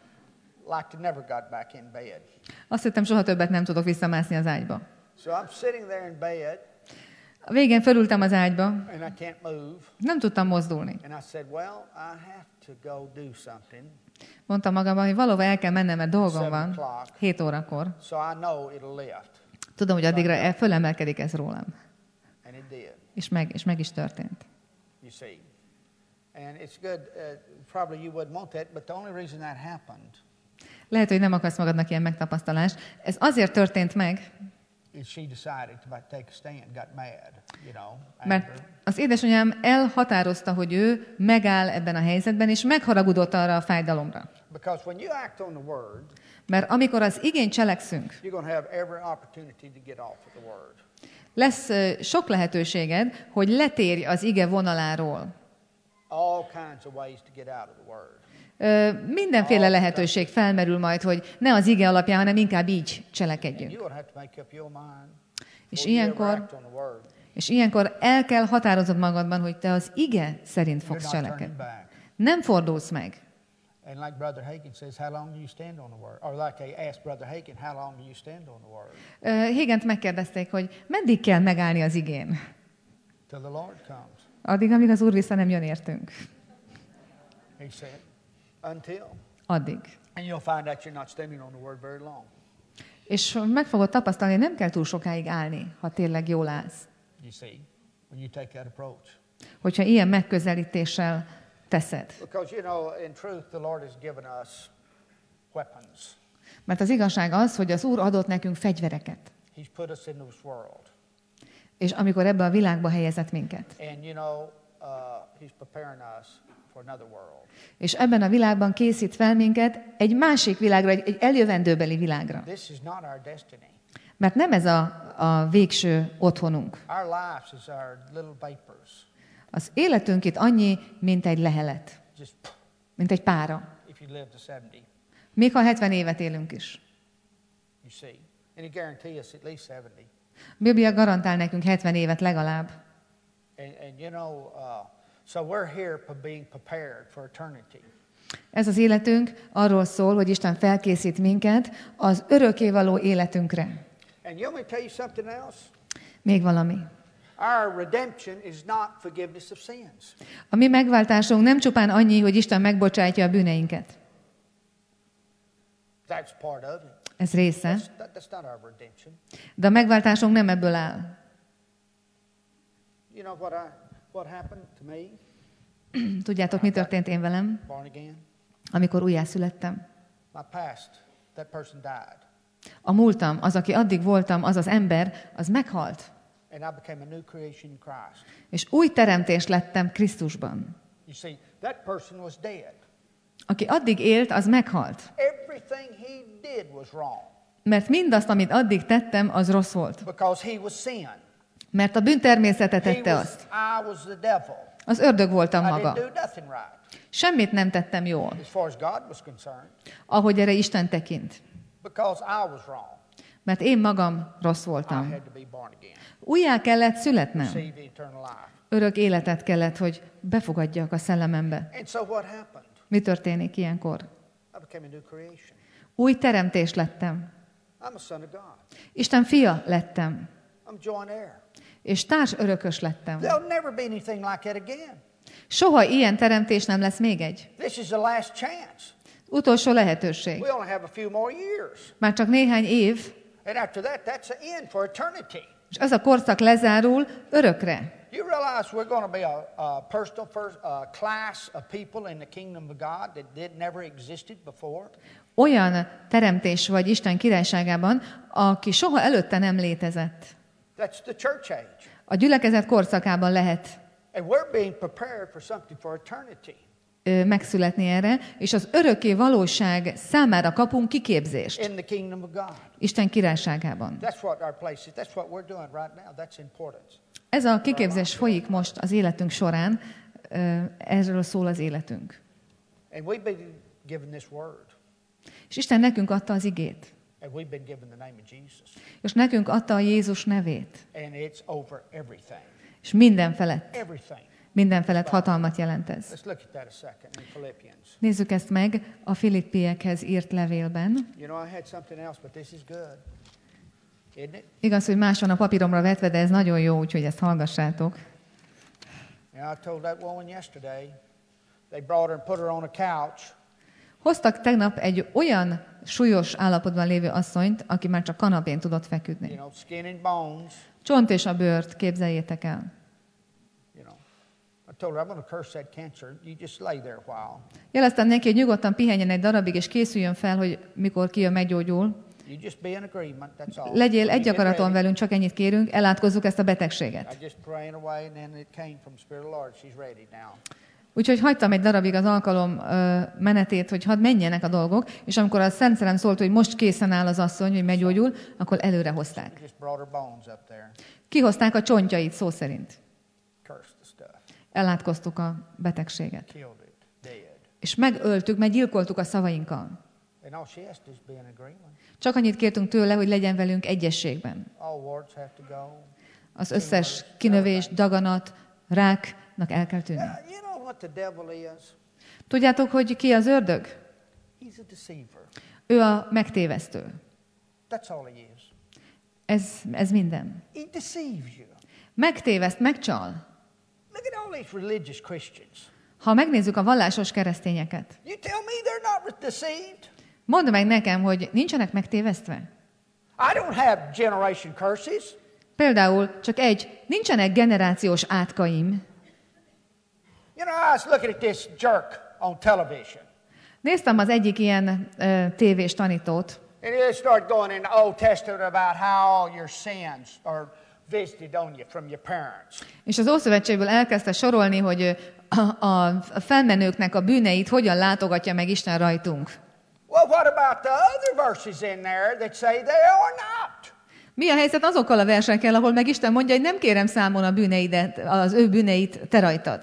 Like to never got back in bed. Azt hittem, soha többet nem tudok visszamászni az ágyba. So I'm sitting there in bed, A végén fölültem az ágyba, and I can't move. nem tudtam mozdulni. And I said, well, I have to go do something. Mondtam magamban, hogy valóban el kell mennem, mert dolgom Seven van, o'clock. hét órakor. So I know it'll lift. Tudom, hogy addigra el- fölemelkedik ez rólam. And it did, És meg, és meg is történt. you see. And it's good, uh, probably you wouldn't want that, but the only reason that happened Lehet, hogy nem akarsz magadnak ilyen megtapasztalást. Ez azért történt meg, is she decided to take a stand, got mad, you know, mert anger. az édesanyám elhatározta, hogy ő megáll ebben a helyzetben, és megharagudott arra a fájdalomra. Because when you act on the word, Mert amikor az igén cselekszünk, you're going to have every opportunity to get off of the word. lesz ö, sok lehetőséged, hogy letérj az ige vonaláról. All kinds of ways to get out of the word. Ö, mindenféle lehetőség felmerül majd, hogy ne az ige alapján, hanem inkább így And cselekedjünk. you will have to make up your mind És before you ever ilyenkor, act on the word. és ilyenkor el kell határoznod magadban, hogy te az ige szerint You're fogsz not turning cselekedni. back. Nem fordulsz meg. And like Brother Hagin says, how long do you stand on the word? Or like they asked Brother Hagin, how long do you stand on the word? Ö, Hégent megkérdezték, hogy meddig kell megállni az igén? Till the Lord comes. Addig, amíg az Úr vissza nem jön értünk. He said, until. Addig. And you'll find out you're not standing on the word very long. És meg fogod tapasztalni, hogy nem kell túl sokáig állni, ha tényleg jól állsz. You see, when you take that approach. Hogyha ilyen megközelítéssel teszed. Because, you know, in truth, the Lord has given us weapons. Mert az igazság az, hogy az Úr adott nekünk fegyvereket. He's put us in this world. És amikor ebbe a világba helyezett minket. And, you know, uh, He's preparing us for another world. És ebben a világban készít fel minket egy másik világra, egy, egy eljövendőbeli világra. This is not our destiny. Mert nem ez a, a végső otthonunk. Our lives is our little vapors. Az életünk itt annyi, mint egy lehelet, Just mint egy pára. if you live to seventy, Még ha hetven évet élünk is. you see. And He guarantees us at least seventy. A Biblia garantál nekünk hetven évet legalább. And, and you know, uh, so we're here for being prepared for eternity. Ez az életünk arról szól, hogy Isten felkészít minket az örökkévaló életünkre. And you want me to tell you something else? Még valami. Our redemption is not forgiveness of sins. A mi megváltásunk nem csupán annyi, hogy Isten megbocsátja a bűneinket. That's part of it. Ez része. That's, that, that's not our redemption. De a megváltásunk nem ebből áll. You know what I what happened to me? Tudjátok, mi történt én velem, Born again. amikor újjászülettem? My past, that person died, A múltam, az, aki addig voltam, az az ember, az meghalt. and I became a new creation in Christ. És új teremtés lettem Krisztusban. You see, that person was dead. Aki addig élt, az meghalt. Everything he did was wrong Mert mindazt, amit addig tettem, az rossz volt. because he was sin. Mert a bűntermészete He tette was, azt. I was the devil. Az ördög voltam I maga. didn't do nothing right Semmit nem tettem jól, as far as God was concerned ahogy erre Isten tekint. because I was wrong. Mert én magam rossz I voltam. had to be born again, Újjá kellett születnem. receive the eternal life. Örök életet kellett, hogy befogadjak a szellemembe. And so what happened? Mi történik ilyenkor? I became a new creation. Új teremtés lettem. I'm a son of God. Isten fia lettem. I'm joint heir. És társ örökös lettem. There'll never be anything like that again. Soha ilyen teremtés nem lesz még egy. This is the last chance. Utolsó lehetőség. We only have a few more years. Már csak néhány év, And after that, that's the end for eternity. és az a korszak lezárul örökre. You realize we're going to be a, a personal first, a class of people in the kingdom of God that did never existed before? Olyan teremtés vagy Isten királyságában, aki soha előtte nem létezett. That's the church age. A gyülekezet korszakában lehet And we're being prepared for something for eternity. ö, megszületni erre, és az örökké valóság számára kapunk kiképzést In the kingdom of God. Isten királyságában. That's what our place is. That's what we're doing right now. That's important. Ez a kiképzés folyik most az életünk során, ö, erről szól az életünk. And we've been given this word. És Isten nekünk adta az igét, And we've been given the name of Jesus. és nekünk adta a Jézus nevét, And it's over everything. és minden felett, Everything. minden felett hatalmat jelent ez. Let's look at that a second in Philippians. Nézzük ezt meg a Filippiekhez írt levélben. You know, I had something else, but this is good. Isn't it? Igaz, hogy más van a papíromra vetve, de ez nagyon jó, úgyhogy ezt hallgassátok. Yeah, I told that woman yesterday. They brought her and put her on a couch. Hoztak tegnap egy olyan súlyos állapotban lévő asszonyt, aki már csak kanapén tudott You feküdni. know, skin and bones. Csont és a bőrt, képzeljétek el. You know, I told her I'm going to curse that cancer. You just lay there a while. Jeleztem neki, hogy nyugodtan pihenjen egy darabig, és készüljön fel, hogy mikor kijön, meggyógyul. You just be in agreement. That's all. Legyél You egy get akaraton ready. velünk, csak ennyit kérünk, elátkozzuk ezt a betegséget. I just praying away, and then it came from the Spirit of the Lord. She's ready now. Úgyhogy hagytam egy darabig az alkalom ö, menetét, hogy hadd menjenek a dolgok, és amikor a Szent Szellem szólt, hogy most készen áll az asszony, hogy meggyógyul, akkor előre hozták. We just brought her bones up there. Kihozták a csontjait szó szerint. Cursed the stuff. Elátkoztuk a betegséget. Killed it. Dead. És megöltük, meggyilkoltuk a szavainkkal. And all she has to do is be in agreement. Csak annyit kértünk tőle, hogy legyen velünk egyességben. All warts have to go. Az összes kinövés, daganat, ráknak el kell tűnni. Uh, you know what the devil is? Tudjátok, hogy ki az ördög? He's a deceiver. Ő a megtévesztő. That's all he is. Ez, ez minden. He deceives you. Megtéveszt, megcsal. Look at all these religious Christians. Ha megnézzük a vallásos keresztényeket, You tell me they're not deceived? mondd meg nekem, hogy nincsenek megtévesztve? I don't have generation curses. Például csak egy, nincsenek generációs átkaim. You know, I was looking at this jerk on television. Néztem az egyik ilyen ö, tévés tanítót, And he started going in the Old Testament about how all your sins are visited on you from your parents. és az Ószövetségből elkezdte sorolni, hogy ö, a, a felmenőknek a bűneit hogyan látogatja meg Isten rajtunk. Well, what about the other verses in there that say they are not? Mi a helyzet azokkal a versekkel, ahol meg Isten mondja, hogy nem kérem számon a bűneidet, az ő bűneit te rajtad.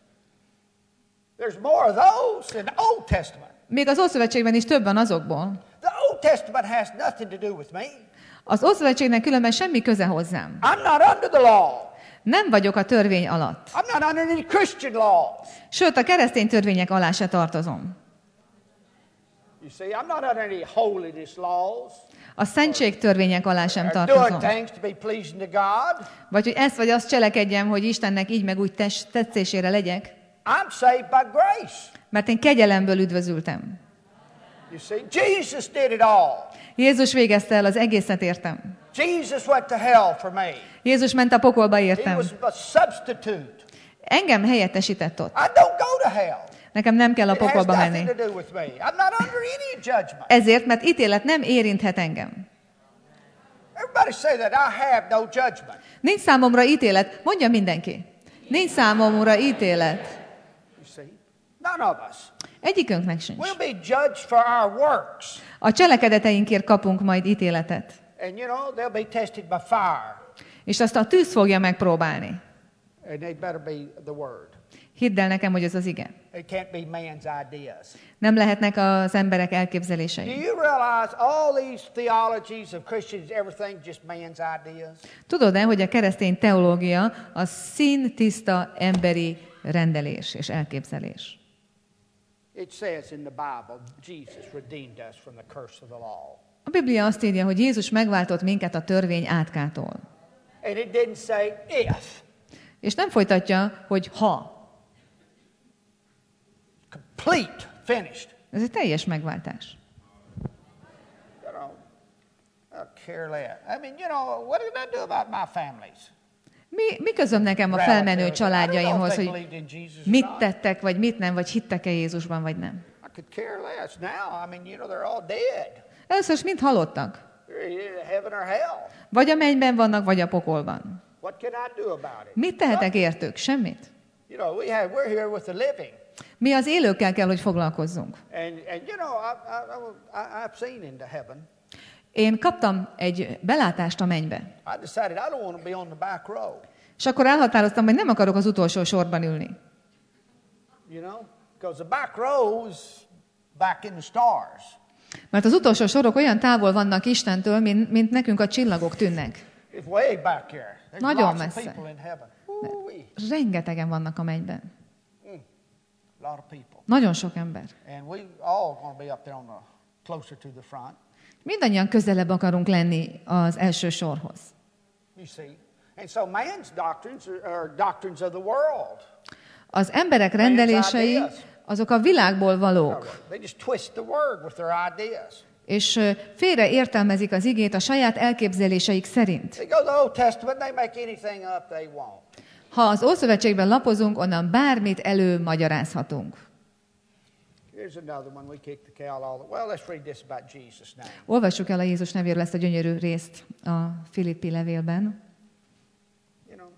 There's more of those in the Old Testament. Még az Ószövetségben is több van azokból. The Old Testament has nothing to do with me. Az Ószövetségnek különben semmi köze hozzám. I'm not under the law. Nem vagyok a törvény alatt. I'm not under any Christian laws. Sőt, a keresztény törvények alá se tartozom. You see, I'm not under any holiness laws. A szentség törvények alá sem Or doing tartozom. things to be pleasing to God. Vagy hogy ezt vagy azt cselekedjem, hogy Istennek így meg úgy tes- tetszésére legyek. I'm saved by grace. Mert én kegyelemből üdvözültem. You see, Jesus did it all. Jézus végezte el az egészet értem. Jesus went to hell for me. Jézus ment a pokolba He értem. was a substitute. Engem helyettesített ott. I don't go to hell. Nekem nem kell a It has pokolba nothing menni. to do with me. I'm not under any judgment. Ezért, mert ítélet nem érinthet engem. Everybody say that I have no judgment. Nincs számomra ítélet. Mondja mindenki. Nincs számomra ítélet. You see, none of us. Egyikünknek sincs. We'll be judged for our works. A cselekedeteinkért kapunk majd ítéletet. And you know, they'll be tested by fire. És azt a tűz fogja megpróbálni. And they better be the word. Hidd el nekem, hogy ez az ige. It can't be man's ideas. Nem lehetnek az emberek Do elképzelései. you realize all these theologies of Christians, everything just man's ideas? Tudod-e, hogy a keresztény teológia a színtiszta emberi rendelés és elképzelés? It says in the Bible, Jesus redeemed us from the curse of the law. A Biblia azt írja, hogy Jézus megváltott minket a törvény átkától. And it didn't say if. És nem folytatja, hogy ha. Complete, finished. Ez egy teljes megváltás. You know, I care less. I mean, you know, what did I do about my families? Mi, mi közöm nekem a felmenő családjaimhoz, hogy mit tettek, vagy mit nem, vagy hittek-e Jézusban, vagy nem? I could care less now. I mean, you know, they're all dead. Először is mind halottak. They're either heaven or hell. Vagy a mennyben vannak, vagy a pokolban. What can I do about it? Mit tehetek értük? Semmit. You know, we have, we're here with the living. Mi az élőkkel kell, hogy foglalkozzunk. And, and you know, I, I, I, I've seen into heaven. Én kaptam egy belátást a mennybe. I decided I don't want to be on the back row. És akkor elhatároztam, hogy nem akarok az utolsó sorban ülni. You know, because the back row is back in the stars. Mert az utolsó sorok olyan távol vannak Istentől, mint, mint nekünk a csillagok tűnnek. It's way back here. There's Nagyon lots of messze. people in heaven. Ooh-wee. Rengetegen vannak a mennyben. Mm. A lot of people. Nagyon sok ember. And we all going to be up there on the closer to the front. Mindannyian közelebb akarunk lenni az első sorhoz. You see. And so man's doctrines are, are doctrines of the world. Az emberek rendelései azok a világból valók. They just twist the word with their ideas. És félre értelmezik az igét a saját elképzeléseik szerint. They go to the Old Testament, they make anything up they want. Ha az Ószövetségben lapozunk, onnan bármit előmagyarázhatunk. Here's another one we kick the cow all the well. Let's read this about Jesus now. Olvassuk el a Jézus nevéről ezt a gyönyörű részt a Filippi levélben. You know,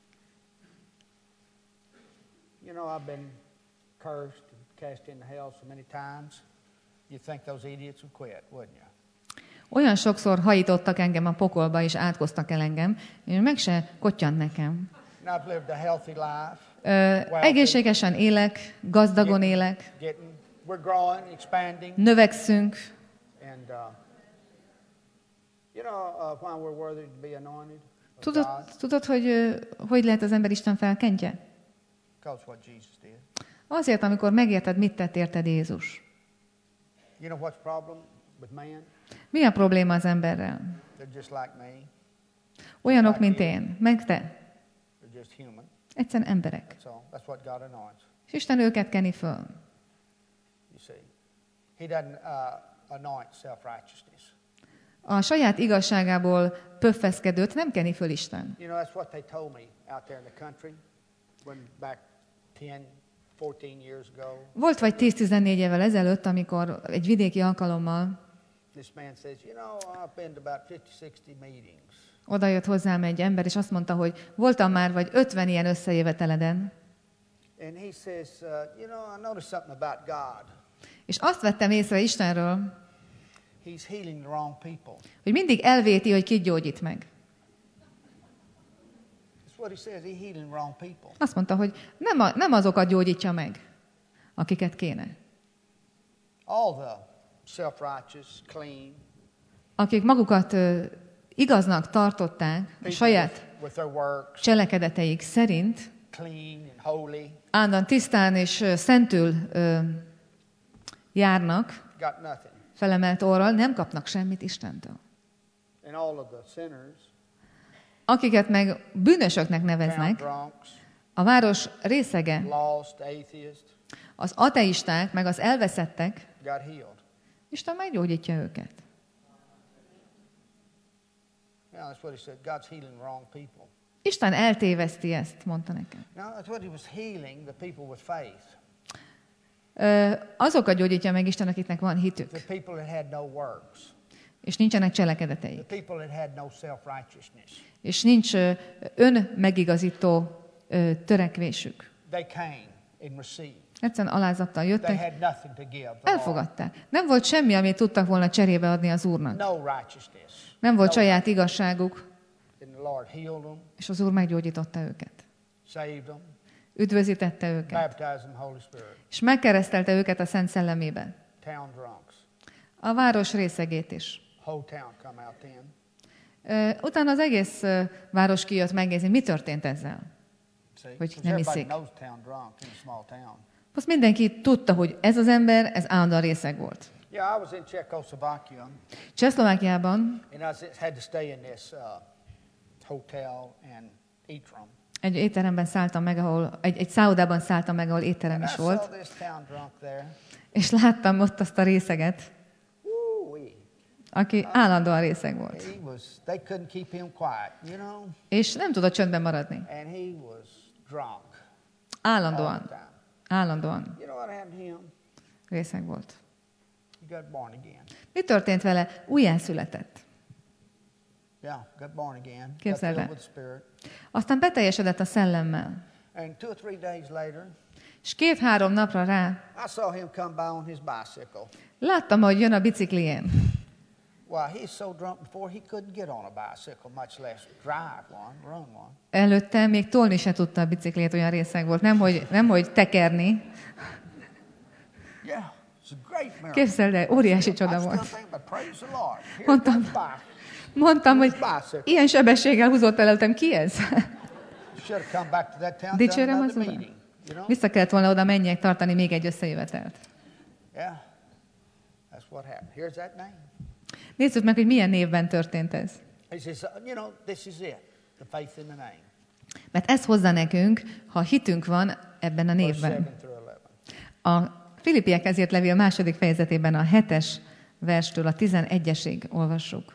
you know, I've been cursed and cast into hell so many times. You'd think those idiots would quit, wouldn't you? Olyan sokszor hajítottak engem a pokolba, és átkoztak el engem, és meg se kottyant nekem. And I've lived a healthy life. Ö, egészségesen élek, gazdagon élek, Getting, we're growing, expanding. növekszünk. And, uh, you know, uh, why we're worthy to be anointed of Tudod, God? tudod, hogy ö, hogy lehet az ember Isten felkentje? Because what Jesus did. Azért, amikor megérted, mit tett érted Jézus. You know what's the problem with man? Mi a probléma az emberrel? They're just like me. Olyanok, mint én, meg te. They're just human. Egyszerűen emberek. That's all. That's what God anoints. És Isten őket keni föl. You see, He doesn't uh, anoint self-righteousness. A saját igazságából pöffeszkedőt nem keni föl Isten. You know, that's what they told me out there in the country when back ten, fourteen years ago. Volt vagy tíz-tizennégy évvel ezelőtt, amikor egy vidéki alkalommal This man says, you know, I've been to about fifty, sixty meetings. oda jött hozzám egy ember, és azt mondta, hogy voltam már vagy ötven ilyen összejöveteleden. And he says, uh, you know, I noticed something about God. És azt vettem észre Istenről, He's healing the wrong people. hogy mindig elvéti, hogy kit gyógyít meg. That's what he says. He's healing the wrong people. Azt mondta, hogy nem, a, nem azokat gyógyítja meg, akiket kéne. All the self-righteous, clean, Akik magukat ö, igaznak tartották a people saját with, with their works, cselekedeteik szerint, clean and holy, állandóan tisztán és ö, szentül ö, járnak, got nothing. felemelt orral, nem kapnak semmit Istentől. And all of the sinners, Akiket meg bűnösöknek town neveznek, drunks, a város részege, lost, atheist, az ateisták, meg az elveszettek, got healed. Isten meggyógyítja őket. Yeah, that's what he said. God's healing the wrong people. Isten eltéveszti ezt, mondta nekem. No, that's what he was healing, the people with faith. Ö, azokat gyógyítja meg Isten, akiknek van hitük, The people that had no works. és nincsenek The cselekedeteik, people that had no self-righteousness. és nincs ö, önmegigazító ö, törekvésük. They came and received. Egyszerűen alázattal They jöttek, had nothing to give. The Lord. elfogadták. Nem volt semmi, amit tudtak volna cserébe adni az Úrnak. No righteousness. Nem volt No saját igazságuk, And the Lord healed them, és az Úr meggyógyította őket. saved them, Üdvözítette őket, baptized them Holy Spirit. és megkeresztelte őket a Szent Szellemébe. Town drunks. A város részegét is. Whole town come out then. Ö, Utána az egész ö, város kijött megnézni, mi történt ezzel. See? Hogy 'Cause nem everybody iszik. knows town drunk in a small town. Azt mindenki tudta, hogy ez az ember, ez állandóan részeg volt. Yeah, I was in Czechoslovakia, Csehszlovákiában and I was- had to stay in this uh, hotel and eat from. Egy étteremben szálltam meg, ahol, egy, egy szállodában szálltam meg, ahol étterem is volt. És láttam ott azt a részeget, aki állandóan részeg volt. És nem tudott csöndben maradni. Állandóan. Állandóan. Részeg volt. Mi történt vele? Újjászületett. Képzeld el. Aztán beteljesedett a szellemmel. És két-három napra rá láttam, hogy jön a biciklijén. Előtte még tolni se tudta a biciklét, olyan részeg volt. Nem, hogy, nem, hogy tekerni. Képzeld el, óriási csoda volt. Mondtam, mondtam, hogy ilyen sebességgel húzott előttem, ki ez? Dicsérem az Urat. Vissza kellett volna oda menjek tartani még egy összejövetelt. Nézzük meg, hogy milyen névben történt ez. Mert ez hozza nekünk, ha hitünk van ebben a névben. A Filippiekhez írt levél második fejezetében a hetes verstől a tizenegyesig olvassuk.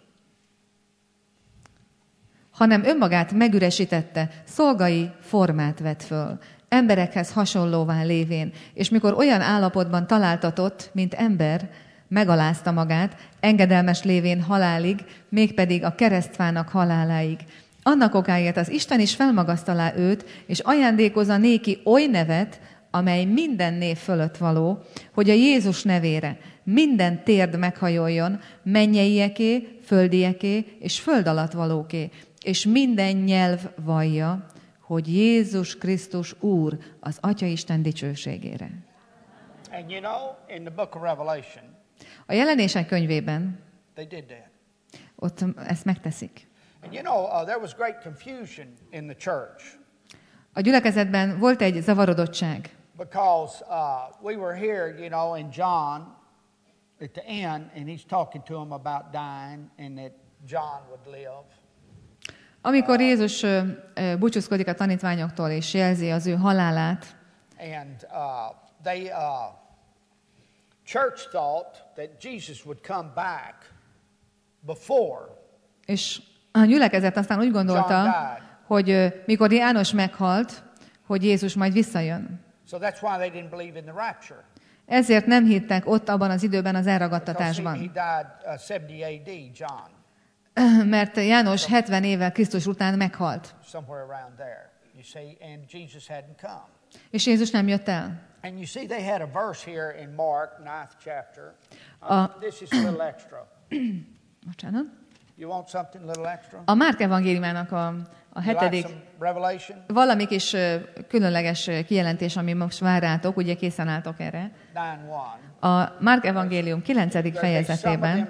Hanem önmagát megüresítette, szolgai formát vett föl, emberekhez hasonlóvá lévén, és mikor olyan állapotban találtatott, mint ember, megalázta magát, engedelmes lévén halálig, mégpedig a keresztfának haláláig. Annak okáért az Isten is felmagasztalá őt, és ajándékozza néki oly nevet, amely minden név fölött való, hogy a Jézus nevére minden térd meghajoljon, mennyieieké, földieké és föld alatt valóké, és minden nyelv vallja, hogy Jézus Krisztus Úr az Atya Isten dicsőségére. And you know, in the book of Revelation, a Jelenések könyvében they did that. Ott ezt megteszik. And you know, uh, there was great confusion in the church. A gyülekezetben volt egy zavarodottság. Because uh, we were here, you know, in John at the end, and he's talking to them about dying and that John would live. Amikor Jézus uh, búcsúzkodik a tanítványoktól és jelzi az ő halálát. And uh, they uh, church thought that Jesus would come back before. És a gyülekezet aztán úgy gondolta, hogy uh, mikor János meghalt, hogy Jézus majd visszajön. So that's why they didn't believe in the rapture. Ezért nem hittek ott abban az időben az elragadtatásban. He died uh, seventy A D, John. Mert János hetven évvel Krisztus után meghalt. Somewhere around there. You see, and Jesus hadn't come. És Jézus nem jött el. And you see they had a verse here in Mark ninth chapter. Uh, this is a little extra. Bocsánat. You want something a little extra? A Márk evangéliumának a, a hetedik valami kis uh, különleges kijelentés, ami most vár rátok, ugye készen álltok erre. A Márk evangélium kilencedik fejezetében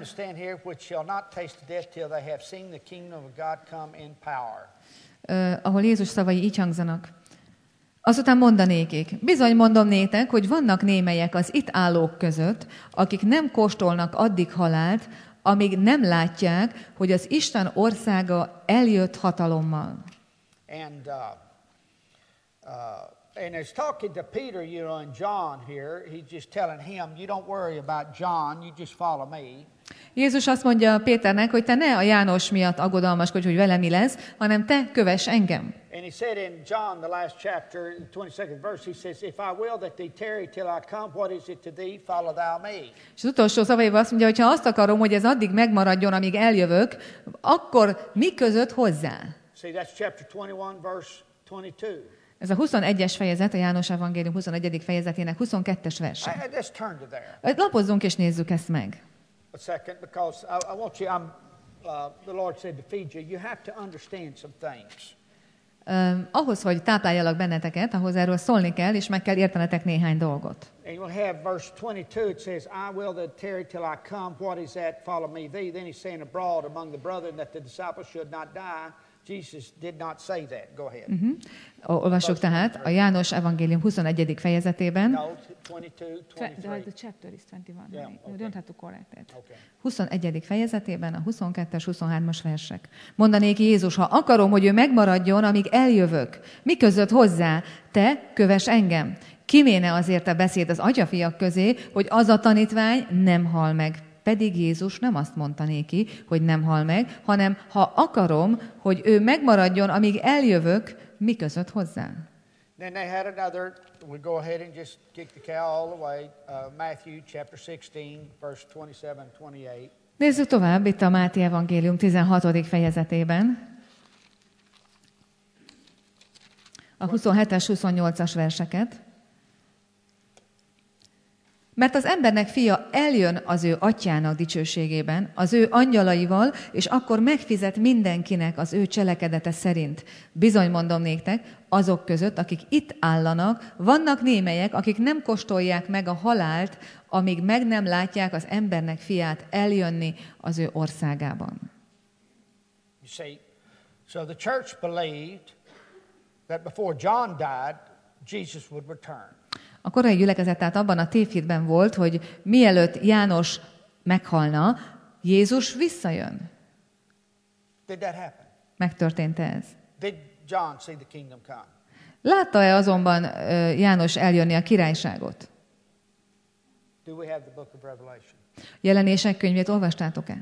uh, ahol Jézus szavai így hangzanak. Azután mondanékik, bizony mondom nétek, hogy vannak némelyek az itt állók között, akik nem kóstolnak addig halált, amíg nem látják, hogy az Isten országa eljött hatalommal. And uh, uh, and it's talking to Peter, you know, and John here. He's just telling him, you don't worry about John, you just follow me. Jézus azt mondja Péternek, hogy te ne a János miatt aggodalmaskodj, hogy vele mi lesz, hanem te kövess engem. And he said in John, the last chapter, the twenty-second verse, he says, if I will that thee tarry till I come, what is it to thee? Follow thou me. És az utolsó szavaival azt mondja, hogy ha azt akarom, hogy ez addig megmaradjon, amíg eljövök, akkor mi között hozzá? See, that's chapter twenty-one, verse twenty-two. Ez a huszonegyes fejezet, a János evangélium huszonegyedik fejezetének huszonkettes verse. Let's turn to there. Lapozzunk és nézzük ezt meg. A second, because I, I want you, I'm, uh, the Lord said to feed you, you have to understand some things. Uh, ahhoz, hogy tápláljalak benneteket, ahhoz erről szólni kell, és meg kell értenetek néhány dolgot. And you'll have verse twenty-two, it says, I will that tarry till I come, what is that, follow me thee. Then he's saying abroad among the brethren that the disciples should not die. Jesus did not say that. Go ahead. Uh-huh. Olvassuk tehát a János evangélium huszonegyedik fejezetében. No, twenty-two, twenty-three. The chapter is twenty-one. Yeah, You okay. don't have to correct it. Okay. huszonegyedik fejezetében a huszonkettes, huszonhármas versek. Mondanék Jézus, ha akarom, hogy ő megmaradjon, amíg eljövök, mi között hozzá, te kövess engem. Kiméne azért a beszéd az atyafiak közé, hogy az a tanítvány nem hal meg. Pedig Jézus nem azt mondta néki, hogy nem hal meg, hanem ha akarom, hogy ő megmaradjon, amíg eljövök, mi között hozzá. Then they had another, we go ahead and just kick the cow all the way. Uh, Matthew chapter sixteen, verse twenty-seven, twenty-eight. Nézzük tovább itt a Máté evangélium tizenhatodik fejezetében. A huszonhetes, huszonnyolcas verseket. Mert az embernek fia eljön az ő atyának dicsőségében, az ő angyalaival, és akkor megfizet mindenkinek az ő cselekedete szerint. Bizony mondom néktek, azok között, akik itt állanak, vannak némelyek, akik nem kóstolják meg a halált, amíg meg nem látják az embernek fiát eljönni az ő országában. You see, so the church believed that before John died, Jesus would return. A korai gyülekezet tehát abban a tévhitben volt, hogy mielőtt János meghalna, Jézus visszajön. Did that happen? Megtörtént ez. Did John see the kingdom come? Látta-e azonban János eljönni a királyságot? Do we have the book of Revelation? Jelenések könyvét olvastátok-e?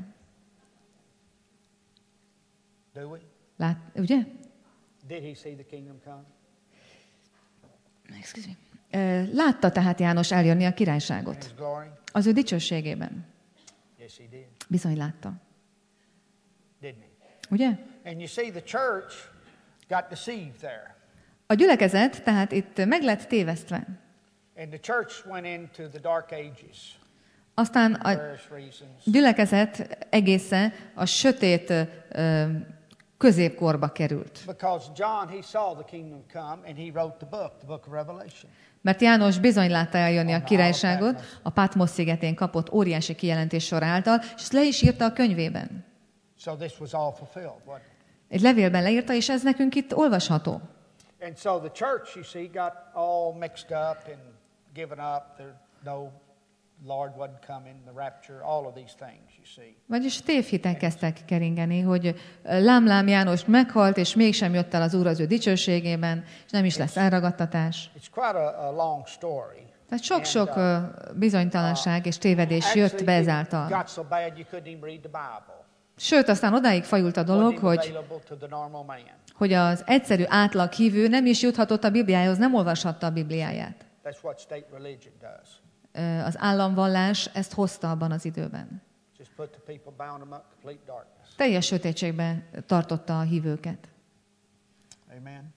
Do we? Lát, ugye? Did he see the kingdom come? Excuse me. Látta tehát János eljönni a In királyságot. his glory? Az ő dicsőségében. Yes, he did. Bizony látta. Didn't he? Ugye? And you see, the church got deceived there. A gyülekezet tehát itt meg lett tévesztve. And the church went into the dark ages. Aztán For a various reasons. gyülekezet egészen a sötét ö, középkorba került. Because John, he saw the kingdom come and he wrote the book, the book of Revelation. Mert János bizony látta eljönni a királyságot, a Patmos szigetén kapott óriási kijelentés sor által, és ezt le is írta a könyvében. So this was all fulfilled, wasn't it? Egy levélben leírta, és ez nekünk itt olvasható. And so the church, you see, got all mixed up and given up. There, no, Lord wasn't coming, the rapture, all of these things, you see. Vagyis tévhitek kezdtek keringeni, hogy Lám-Lám János meghalt, és mégsem jött el az Úr az ő dicsőségében, és nem is lesz elragadtatás. It's quite a, a long story. Tehát sok-sok And, uh, bizonytalanság és tévedés jött be Actually, it ezáltal. got so bad you couldn't even read the Bible. Sőt, aztán odáig fajult a dolog, Wasn't hogy, available to the normal man. hogy az egyszerű átlag hívő nem is juthatott a Bibliához, nem olvashatta a Bibliáját. That's what state religion does. Ö, Az államvallás ezt hozta abban az időben. Just put the people, bound them up, complete darkness. Teljes sötétségbe tartotta a hívőket. Amen.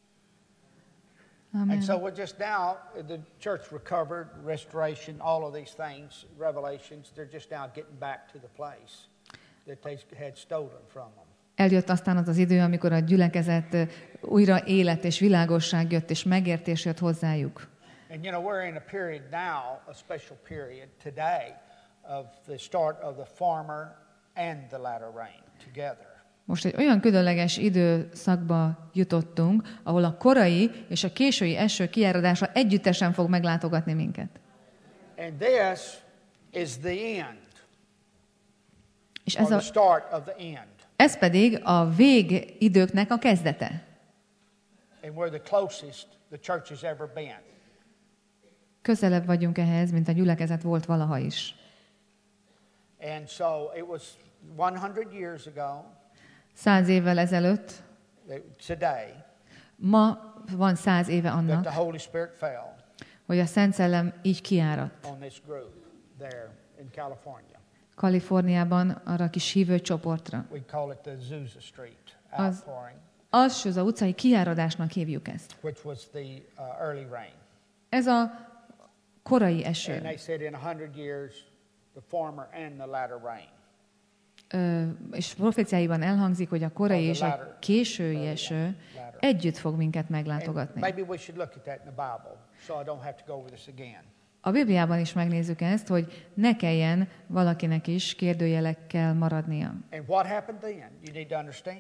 Amen. And so we're just now, the church recovered, restoration, all of these things, revelations, they're just now getting back to the place that they had stolen from them. Eljött aztán az az idő, amikor a gyülekezet újra élet és világosság jött, és megértés jött hozzájuk. And you know, we're in a period now, a special period today, of the start of the former and the latter rain together. Most egy olyan különleges időszakba jutottunk, ahol a korai és a késői eső kiáradása együttesen fog meglátogatni minket. And this is the end, És or ez, the a, start of the end. ez pedig a végidőknek a kezdete. And we're the closest the church has ever been. Közelebb vagyunk ehhez, mint a gyülekezet volt valaha is. And so it was one hundred years ago, Száz évvel ezelőtt, today, ma van száz éve that annak, the Holy Spirit fell hogy a Szent Szellem így kiáradt. on this group there in California. Kaliforniában arra kis hívő csoportra. We call it the Azusa Street Az- outpouring, Alsóza utcai kiáradásnak hívjuk ezt. which was the uh, early rain. Ez a korai And eső. they said in a hundred years, the former and the latter rain. Ö, és proféciáiban elhangzik, hogy a korai és a késői eső együtt fog minket And meglátogatni. maybe we should look at that in the Bible, so I don't have to go over this again. A Bibliában is megnézzük ezt, hogy ne kelljen valakinek is kérdőjelekkel maradnia. And what happened then? You need to understand.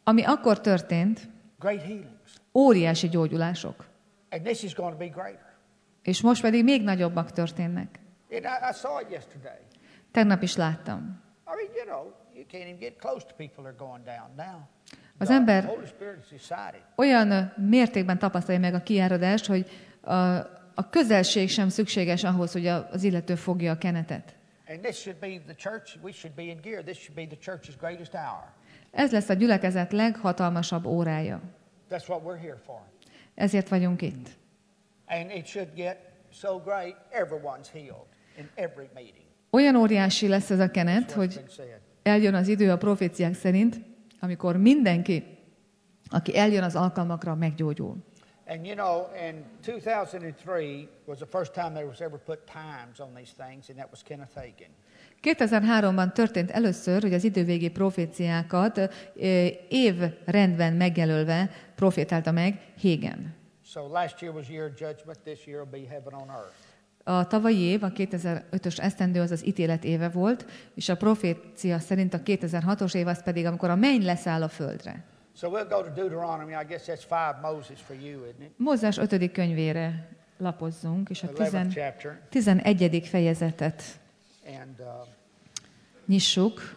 Ami akkor történt, great healings. Óriási gyógyulások. And this is going to be greater. És most pedig még nagyobbak történnek. And I, I saw it yesterday. Tegnap is láttam. I mean, you know, you can't even get close to people that are going down now. Az The ember Holy Spirit is excited. olyan mértékben tapasztalja meg a kiáradást, hogy a, a közelség sem szükséges ahhoz, hogy az illető fogja a kenetet. And this should be the church, we should be in gear. This should be the church's greatest hour. Ez lesz a gyülekezet leghatalmasabb órája. That's what we're here for. Ezért vagyunk itt. And it should get so great, everyone's healed in every meeting. Olyan óriási lesz ez a kenet, hogy eljön az idő a proféciák szerint, amikor mindenki, aki eljön az alkalmakra, meggyógyul. And you know, in two thousand three was the first time there was ever put times on these things, and that was Kenneth Hagin. kétezer-háromban történt először, hogy az idővégi proféciákat évrendben megjelölve profétálta meg Hagin. So last year was year of judgment, this year will be heaven on earth. A tavalyi év, a kétezer-ötös esztendő az az ítélet éve volt, és a profécia szerint a kétezer-hatos év az pedig, amikor a menny leszáll a földre. So we'll go to Deuteronomy. I guess that's five Moses for you, isn't it? Mózes ötödik könyvére lapozzunk, és a tizenegyedik fejezetet And uh, nyissuk,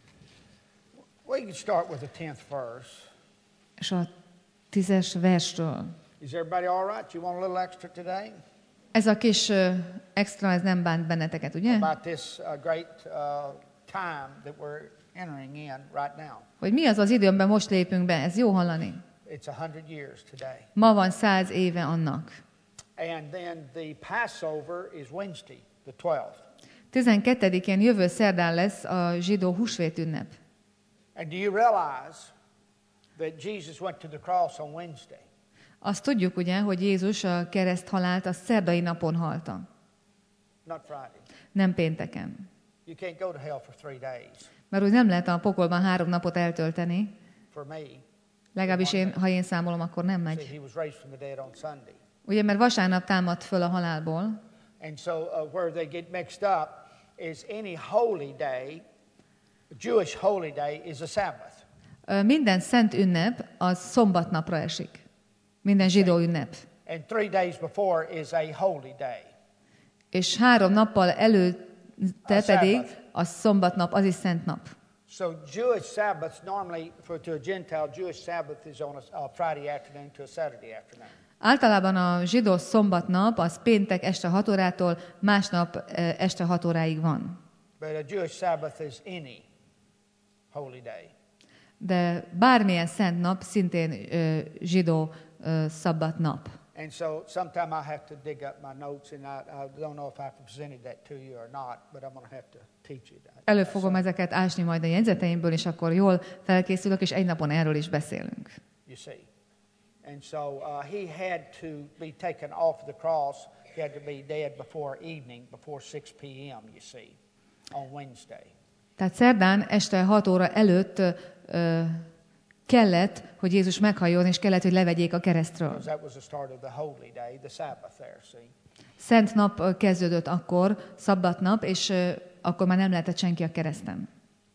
we can start with the tenth verse. és a tízes versről. Is everybody all right? You want a little extra today? Ez a kis uh, extra, ez nem bánt benneteket, ugye? About this uh, great uh, time that we're entering in right now. Hogy mi az az idő, amiben most lépünk be, ez jó hallani. It's a hundred years today. Ma van száz éve annak. And then the Passover is Wednesday, the twelfth. tizenkettedikén jövő szerdán lesz a zsidó húsvét ünnep. And do you realize that Jesus went to the cross on Wednesday? Azt tudjuk ugye, hogy Jézus a kereszt halált a szerdai napon halta. Not Friday. Nem pénteken. You can't go to hell for three days. Mert úgy nem lehet a pokolban három napot eltölteni. For me. Legalábbis én, ha én számolom, akkor nem See, megy. he was raised from the dead on Sunday. Ugye, mert vasárnap támadt föl a halálból. And so uh, where they get mixed up is any holy day, Jewish holy day is a Sabbath. Ö, Minden szent ünnep az szombatnapra esik. Minden zsidó ünnep. And three days before is a holy day. És három nappal előtte pedig a szombatnap, az is szent nap. So Jewish Sabbaths normally, for to a Gentile, Jewish Sabbath is on a, a Friday afternoon to a Saturday afternoon. Általában a zsidó szombatnap az péntek este hat órától másnap eh, este hat óráig van. But a Jewish Sabbath is any holy day. De bármilyen szent nap szintén ö, zsidó ö, szabbat nap. And so sometime I have to dig up my notes, and I, I don't know if I've presented that to you or not, but I'm going to have to teach you that. Elő fogom ezeket ásni majd a jegyzeteimből, és akkor jól felkészülök, és egy napon erről is beszélünk. You see. And so uh, he had to be taken off the cross. He had to be dead before evening, before six p.m., you see, on Wednesday. Tehát szerdán este hat óra előtt ö, kellett, hogy Jézus meghalljon, és kellett, hogy levegyék a keresztről. Because that was the start of the holy day, the Sabbath there, see. Szent nap ö, kezdődött akkor, szabbat nap, és ö, akkor már nem lehetett senki a kereszten.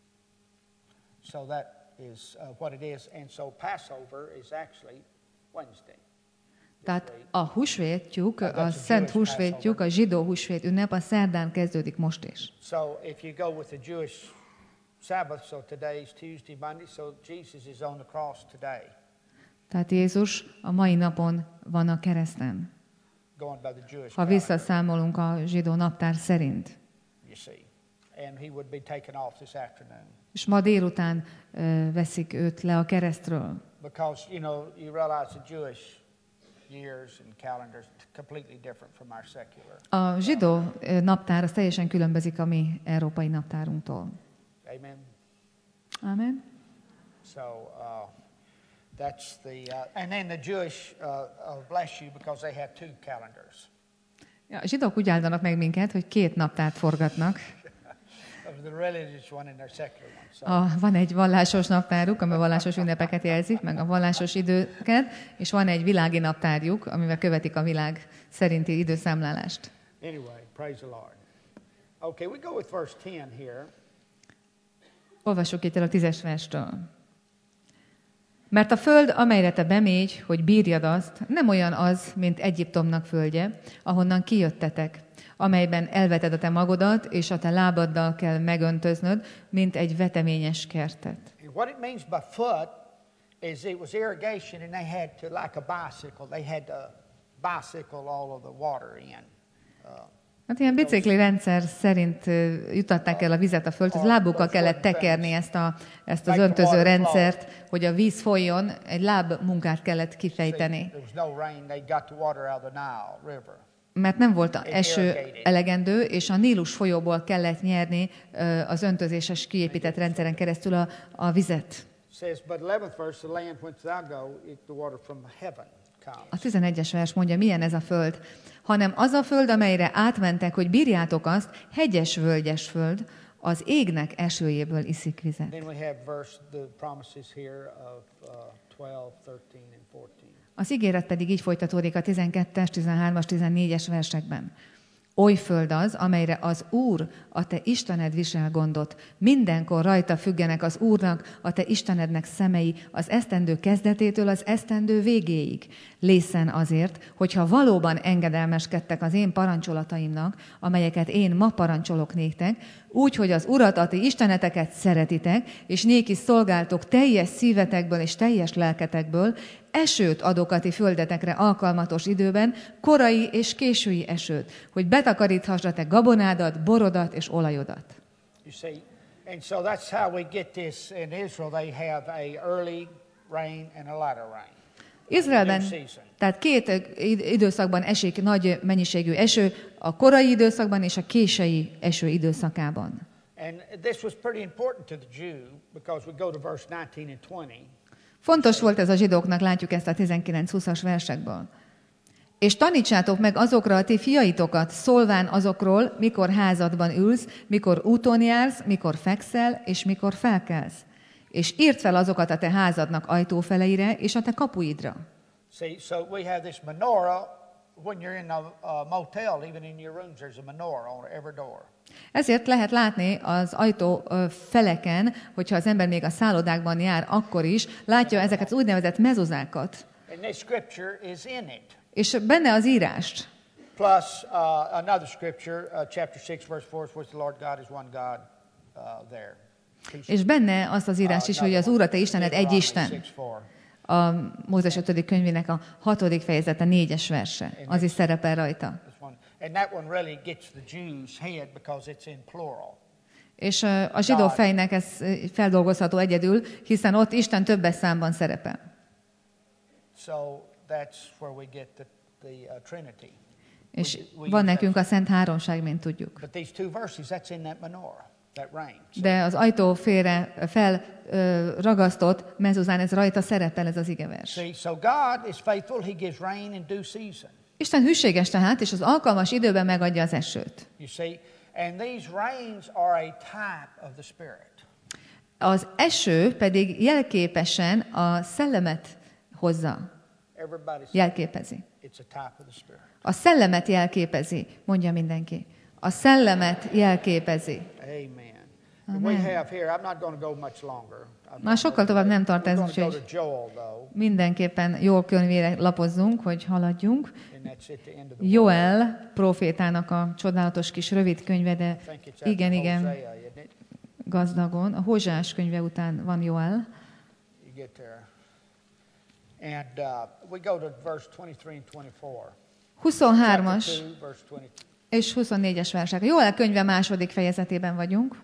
So that is uh, what it is. And so Passover is actually Wednesday. Tehát a húsvétjük, a szent húsvétjük, a zsidó húsvét ünnep a szerdán kezdődik most is. So if you go with the Jewish Sabbath, so today is Tuesday, Monday, so Jesus is on the cross today. Tehát Jézus a mai napon van a kereszten. Going by the Jewish Ha calendar, visszaszámolunk a zsidó naptár szerint. you see. And he would be taken off this afternoon. És ma délután ö, veszik őt le a keresztről. Because, you know, you realize the Jewish years and calendars completely different from our secular. A zsidó ö, naptár az teljesen különbözik a mi európai naptárunktól. Amen. Amen. So uh, that's the, uh, and then the Jewish uh, uh, bless you because they have two calendars. Ja, a zsidók úgy áldanak meg minket, hogy két naptárt forgatnak. The religious one and their secular one. So, A, van egy vallásos naptáruk, ami a vallásos ünnepeket jelzik, meg a vallásos időket, és van egy világi naptárjuk, amivel követik a világ szerinti időszámlálást. anyway, praise the Lord. Okay, we go with verse ten here. Olvassuk itt el a tízes verstől. Mert a föld, amelyre te bemégy, hogy bírjad azt, nem olyan az, mint Egyiptomnak földje, ahonnan kijöttetek, amelyben elveted a te magodat, és a te lábaddal kell megöntöznöd, mint egy veteményes kertet. What it means by foot is it was irrigation, and they had to, like a bicycle, they had to bicycle all of the water in. Uh, Hát ilyen bicikli rendszer szerint jutatták el a vizet a földhöz, lábukkal kellett tekerni ezt, a, ezt az öntöző rendszert, hogy a víz folyjon, egy láb munkát kellett kifejteni. Mert nem volt eső elegendő, és a Nílus folyóból kellett nyerni az öntözéses kiépített rendszeren keresztül a, a vizet. A tizenegyes vers mondja, milyen ez a föld, hanem az a föld, amelyre átmentek, hogy bírjátok azt, hegyes, völgyes föld, az égnek esőjéből iszik vizet. Az ígéret pedig így folytatódik a tizenkettes, tizenhármas, tizennégyes versekben. Oly föld az, amelyre az Úr, a te Istened visel gondot. Mindenkor rajta függenek az Úrnak, a te Istenednek szemei, az esztendő kezdetétől az esztendő végéig. Lészen azért, hogyha valóban engedelmeskedtek az én parancsolataimnak, amelyeket én ma parancsolok néktek, úgy, hogy az Urat, a ti Isteneteket szeretitek, és néki szolgáltok teljes szívetekből és teljes lelketekből, esőt adok a ti földetekre alkalmatos időben, korai és késői esőt, hogy betakaríthass a te gabonádat, borodat és olajodat. You see, and so that's how we get this in Israel. They have a early rain and a latter rain. Izraelben, tehát két időszakban esik nagy mennyiségű eső, a korai időszakban és a késői eső időszakában. And this was pretty important to the Jew because we go to verse nineteen and twenty. Fontos volt ez a zsidóknak, látjuk ezt a tizenkilenc-húszas versekből. És tanítsátok meg azokra a ti fiaitokat, szólván azokról, mikor házadban ülsz, mikor úton jársz, mikor fekszel, és mikor felkelsz. És írd fel azokat a te házadnak ajtófeleire, és a te kapuidra. See, so we have this menorah when you're in a, a motel, even in your rooms, there's a menorah on every door. Ezért lehet látni az ajtó feleken, hogyha az ember még a szállodákban jár, akkor is látja ezeket az úgynevezett mezozákat. And this scripture is in it. És benne az írást. Plus uh, another scripture, uh, chapter six, verse four, which the Lord God is one God uh, there. És benne azt az írást is, hogy az Úr, a te Istened egy Isten. A Mózes ötödik könyvének a hatodik fejezete, négyes verse. Az is szerepel rajta. És a zsidó fejnek ez feldolgozható egyedül, hiszen ott Isten többes számban szerepel. És van nekünk a Szent Háromság, mint tudjuk. De az ajtó félre felragasztott mezuzán, ez rajta szerepel, ez az igevers. Isten hűséges tehát, és az alkalmas időben megadja az esőt. Az eső pedig jelképesen a szellemet hozza. Jelképezi. A szellemet jelképezi, mondja mindenki. A szellemet jelképezi. Amen. Már sokkal tovább nem tart ez, úgyhogy mindenképpen Joel könyvére lapozzunk, hogy haladjunk. Joel profétának a csodálatos kis rövid könyve, de igen, igen, gazdagon. A Hózsás könyve után van Joel. huszonhármas és huszonnégyes versek. Joel könyve második fejezetében vagyunk.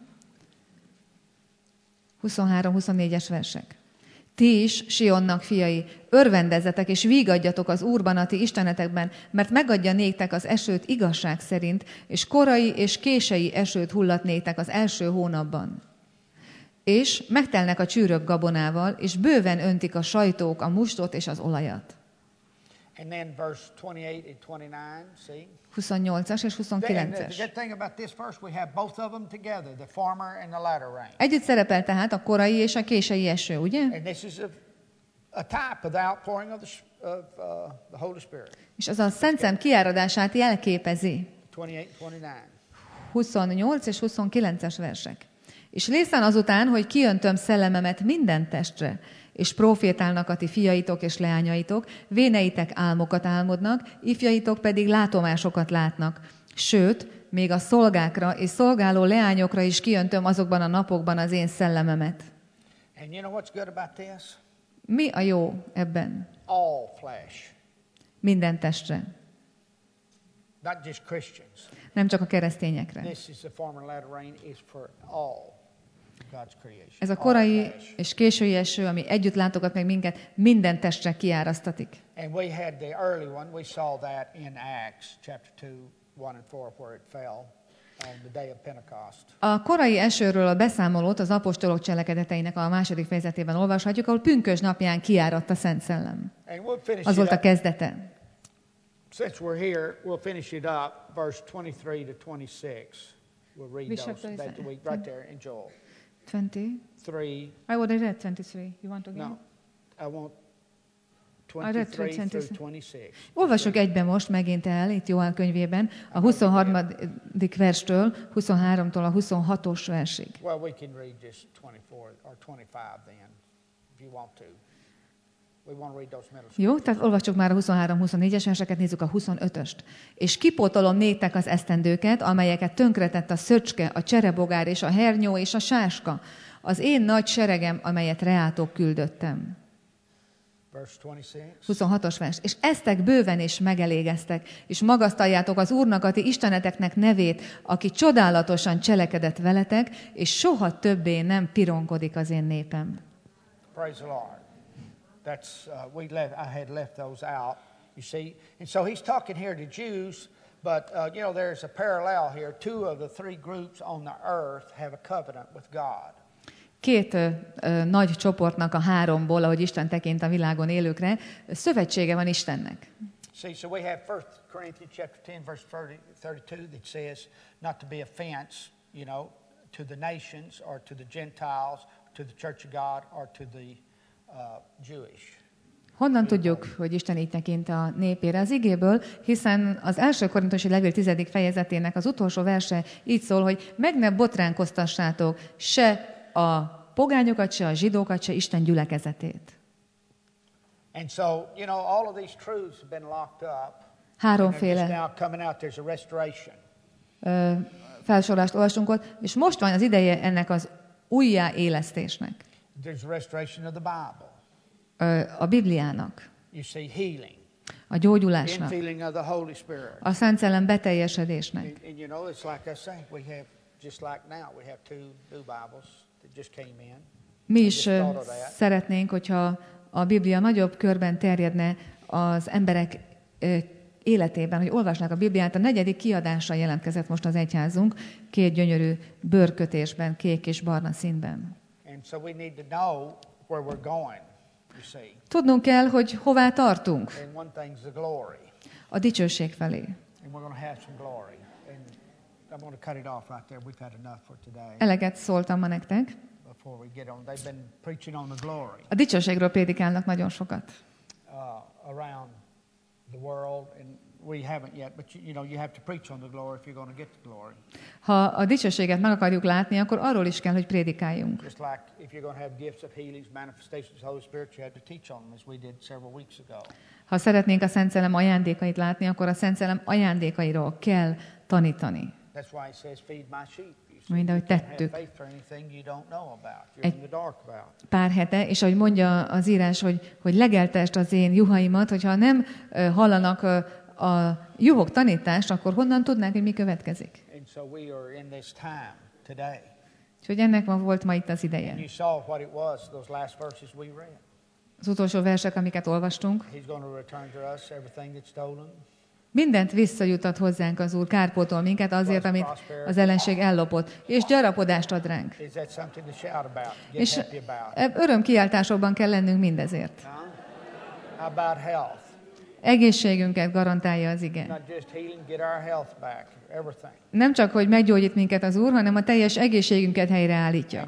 huszonhárom-huszonnégyes versek. Ti is, Sionnak fiai, örvendezzetek és vígadjatok az Úrban, a ti istenetekben, mert megadja néktek az esőt igazság szerint, és korai és késői esőt hullat néktek az első hónapban. És megtelnek a csűrök gabonával, és bőven öntik a sajtók a mustot és az olajat. And then verse twenty-eight and twenty-nine, see? huszonnyolcas és huszonkilences. Együtt szerepel tehát a korai és a késői eső, ugye? És az a Szent Szem kiáradását jelképezi. huszonnyolc és huszonkilences versek. És lészen azután, hogy kiöntöm szellememet minden testre, és profétálnak a ti fiaitok és leányaitok, véneitek álmokat álmodnak, ifjaitok pedig látomásokat látnak. Sőt, még a szolgákra és szolgáló leányokra is kiöntöm azokban a napokban az én szellememet. And you know what's good about this? Mi a jó ebben? All flesh. Minden testre. Not just Christians. Nem csak a keresztényekre. This is the former latter rain is for all God's creation. Ez a korai és késői eső, ami együtt látogat meg minket, minden testre kiárasztatik. And we had the early one, we saw that in Acts chapter two, one and four, where it fell on the day of Pentecost. A korai esőről a beszámolót az apostolok cselekedeteinek a második fejezetében olvashatjuk, ahol pünkösd napján kiáradt a Szent Szellem. And we'll finish Az it volt a up. kezdete. Since we're here, we'll finish it up, verse twenty-three to twenty-six. We'll read Which those chapter is that that? week right there in Joel. twenty. Three. I already read twenty-three. You want to go? No, I want I read twenty-three through through twenty-six. Olvassuk egybe most megint el, itt Joel könyvében, a huszonharmadik verstől, huszonháromtól a huszonhatos versig. Well, we can read just twenty-four or twenty-five then, if you want to. We want to read those middle schools. Jó, tehát olvassuk már a huszonhárom huszonnégyes verseket, nézzük a huszonötöst. És kipótolom néktek az esztendőket, amelyeket tönkretett a szöcske, a cserebogár és a hernyó és a sáska, az én nagy seregem, amelyet reátok küldöttem. Verse twenty-six. huszonhatos vers. És eztek bőven és megelégeztek, és magasztaljátok az Úrnak, a ti isteneteknek nevét, aki csodálatosan cselekedett veletek, és soha többé nem pironkodik az én népem. Praise the Lord. That's uh, we left. I had left those out. You see, and so he's talking here to Jews, but uh, you know there's a parallel here. Two of the three groups on the earth have a covenant with God. Két ö, ö, nagy csoportnak a háromból, ahogy Isten tekint a világon élőkre, szövetsége van Istennek. See, so we have First Corinthians chapter ten, verse thirty, thirty-two that says not to be offense, you know, to the nations or to the Gentiles, to the Church of God or to the uh, Jewish. Honnan tudjuk, hogy Isten így tekint a népére? Az igéből, hiszen az első korintusi levél tizedik fejezetének az utolsó verse így szól, hogy meg ne botránkoztassátok se a pogányokat, se a zsidókat, se Isten gyülekezetét. And so, you know, all of these truths have been locked up. Háromféle Now coming out, there's a restoration. ö, felsorolást olvastunk ott, és most van az ideje ennek az újjáélesztésnek, There's a restoration of the Bible. ö, a Bibliának, You see, healing, a gyógyulásnak, infilling of the Holy Spirit. a Szent Szellem beteljesedésnek. And, and you know, it's like I say, we have, just like now, we have two new Bibles that just came in. Mi is ö, szeretnénk, hogyha a Biblia nagyobb körben terjedne az emberek ö, életében, hogy olvasnák a Bibliát. A negyedik kiadásra jelentkezett most az egyházunk, két gyönyörű bőrkötésben, kék és barna színben. And so we need to know where we're going, you see. Tudnunk kell, hogy hová tartunk, And one thing's the glory. a dicsőség felé. And we're going to have some glory. And I'm going to cut it off right there. We've had enough for today. Eleget szóltam ma nektek. Before we get on, they've been preaching on the glory A dicsőségről prédikálnak nagyon sokat. uh, around the world, and we haven't yet. But you, you know, you have to preach on the glory if you're going to get the glory. Ha a dicsőséget meg akarjuk látni, akkor arról is kell, hogy prédikáljunk. Just like if you're going to have gifts of healings, manifestations of the Holy Spirit, you have to teach on them, as we did several weeks ago. Ha szeretnénk a Szent Szellem ajándékait látni, akkor a Szent Szellem ajándékairól kell tanítani. That's why he says, "Feed my sheep." Mind ahogy tettük egy pár hete, és ahogy mondja az írás, hogy, hogy legeltest az én juhaimat, hogyha nem uh, hallanak uh, a juhok tanítást, akkor honnan tudnák, hogy mi következik? Úgyhogy ennek ma volt ma itt az ideje. Az utolsó versek, amiket olvastunk. Mindent visszajutat hozzánk az Úr, kárpótol minket azért, amit az ellenség ellopott, és gyarapodást ad ránk. És örömkiáltásokban kell lennünk mindezért. Egészségünket garantálja az ige. Nem csak, hogy meggyógyít minket az Úr, hanem a teljes egészségünket helyreállítja.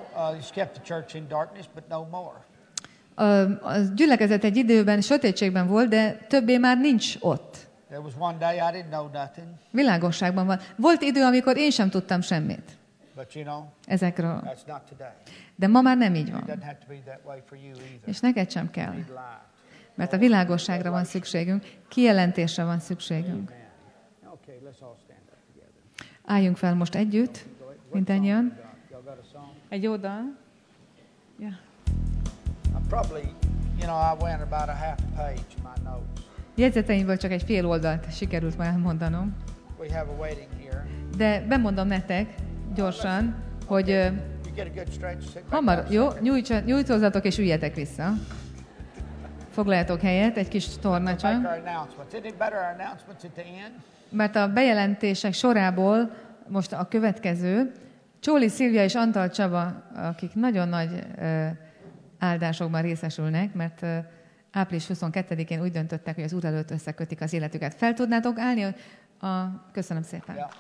A, a gyülekezet egy időben sötétségben volt, de többé már nincs ott. Világosságban van. Volt idő, amikor én sem tudtam semmit. But, you know, ezekről. that's not today. De ma már nem így It van. doesn't have to be that way for you either. És neked sem kell. You need light. Mert a világosságra van szükségünk, kijelentésre van szükségünk. Okay, let's all stand up together. Álljunk fel most együtt, mindannyian. Y'all got a song? Egy jó dal. Yeah. I probably, you know, I went about a half a page in my notes. Jegyzeteimből csak egy fél oldalt sikerült már elmondanom. We have a wedding here. De bemondom nektek gyorsan, hogy You get a good stretch, sit back hamar, down, jó, sit. nyújtsa- nyújtózzatok és üljetek vissza. Foglaljatok helyet, egy kis Make tornacsa. our announcements. Isn't it better our announcements at the end? Mert a bejelentések sorából most a következő. Csóli Szilvia és Antal Csaba, akik nagyon nagy ö, áldásokban részesülnek, mert ö, április huszonkettedikén úgy döntöttek, hogy az Úr előtt összekötik az életüket. Fel tudnátok állni? A... Köszönöm szépen. Yeah.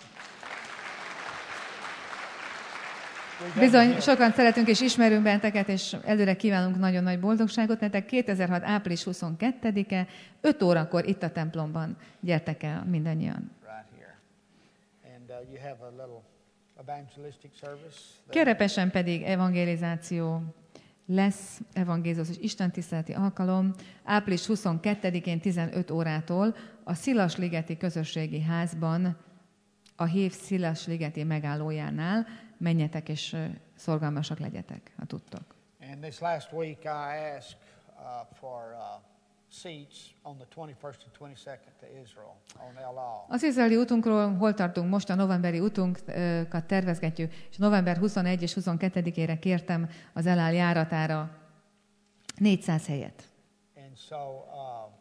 Bizony, sokan szeretünk és ismerünk benneteket, és előre kívánunk nagyon nagy boldogságot nektek. kétezer-hat április huszonkettedike, öt órakor itt a templomban. Gyertek el mindannyian. Right here. And uh, you have a little evangelistic service. Kerepesen pedig evangelizáció lesz, evangélizációs istentiszteleti alkalom, április huszonkettedikén tizenöt órától a Szilasligeti Közösségi Házban, a Hév Szilasligeti megállójánál. Menjetek és uh, szorgalmasak legyetek, ha tudtok. And this last week I asked uh, for uh, seats on the twenty-first and twenty-second to Israel on El Al. Az izraeli útunkról hol tartunk most, a novemberi utunkat tervezgetjük, és november huszonegyedike és huszonkettedikére kértem az El Al járatára négyszáz helyet. And so uh,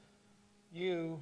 you,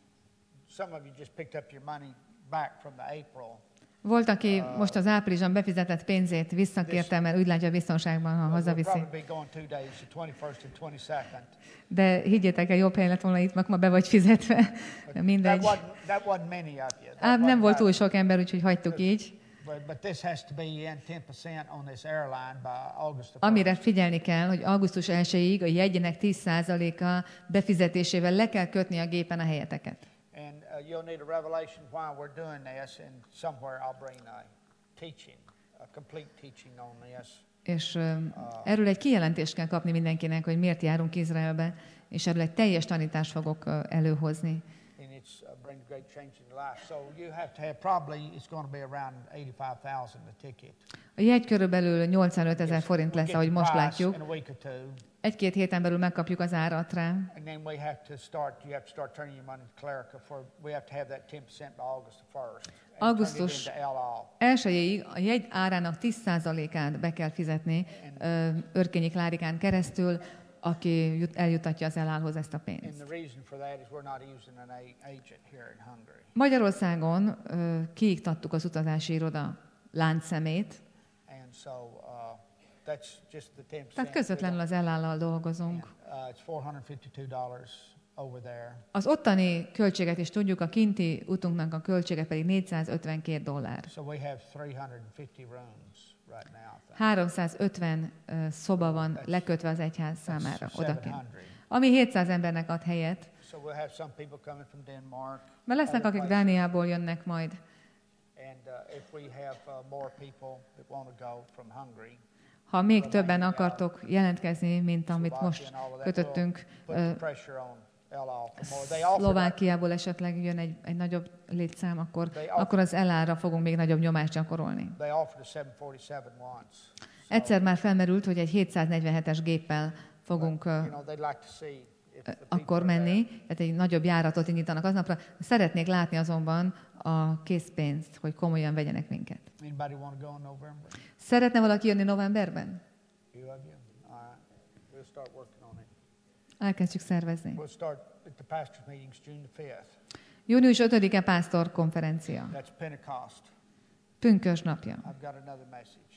some of you just picked up your money back from the April. Volt, aki most az áprilisban befizetett pénzét visszakérte, mert úgy látja biztonságban, ha We'll hazaviszi. probably be going two days, the twenty-first and twenty-second. De higgyétek el, jobb hely lett volna itt, mert ma be vagy fizetve. That Mindegy. wasn't, that wasn't many of you. That Ám nem wasn't volt túl much. sok ember, úgyhogy hagytuk így. But, but this has to be in ten percent on this airline by August the Amire first. figyelni kell, hogy augusztus elsejéig a jegyének tíz százaléka befizetésével le kell kötni a gépen a helyeteket. And uh, you'll need a revelation why we're doing this, and somewhere I'll bring a teaching, a complete teaching on this. És uh, erről egy kijelentést kell kapni mindenkinek, hogy miért járunk Izraelbe, és erről egy teljes tanítást fogok uh, előhozni. And it's uh, bring great change in your life. So you have to have probably it's going to be around eighty-five thousand a ticket. A jegy körülbelül nyolcvanöt ezer forint lesz, ahogy most látjuk. In a week or two, Egy-két héten belül megkapjuk az árat rá. and then we have to start. You have to start turning your money to Clerica for. We have to have that ten percent by August the first. and turn it Augusztus into El Al. elsejéig a jegy árának tíz százalékát be kell fizetni ö, Örkényi Klárikán keresztül, aki jut, eljutatja az elálhoz ezt a And pénzt. the reason for that is we're not using an a- agent here in Hungary. Magyarországon ö, kiiktattuk az utazási iroda láncszemét, And so uh, that's just the ten percent. tehát közvetlenül az elállal dolgozunk. Uh, it's four hundred fifty-two dollars over there. Az ottani költséget is tudjuk, a kinti utunknak a költsége pedig négyszázötvenkét dollár. So we have three hundred fifty rooms right now. I think. háromszázötven ö, szoba van lekötve az egyház That's számára seven odakint, hundred. ami hétszáz embernek ad helyet. So we'll have some people coming from Denmark. Mert lesznek, other akik places. Dániából jönnek majd. And uh, if we have uh, more people that want to go from Hungary, Ha még többen akartok jelentkezni, mint amit Slovakia most and all of that, kötöttünk, we'll put ö, the pressure on El Al for more. They offered, Szlovákiából esetleg jön egy, egy nagyobb létszám, akkor, They offer- akkor az elára fogunk még nagyobb nyomást gyakorolni. they offered a seven forty-seven once. So, Egyszer már felmerült, hogy egy hétszáznegyvenhetes géppel fogunk ö, you know, they'd like to see if the people akkor are menni, there. tehát egy nagyobb járatot indítanak aznapra. Szeretnék látni azonban a készpénzt, hogy komolyan vegyenek minket. Anybody want to go in November? Szeretne valaki jönni novemberben? Few of you? All right. We'll start working on it. Elkezdjük szervezni. We'll start at the pastors' meetings June the fifth. Június ötödike pásztor konferencia. That's Pentecost. Pünkösd napja. I've got another message.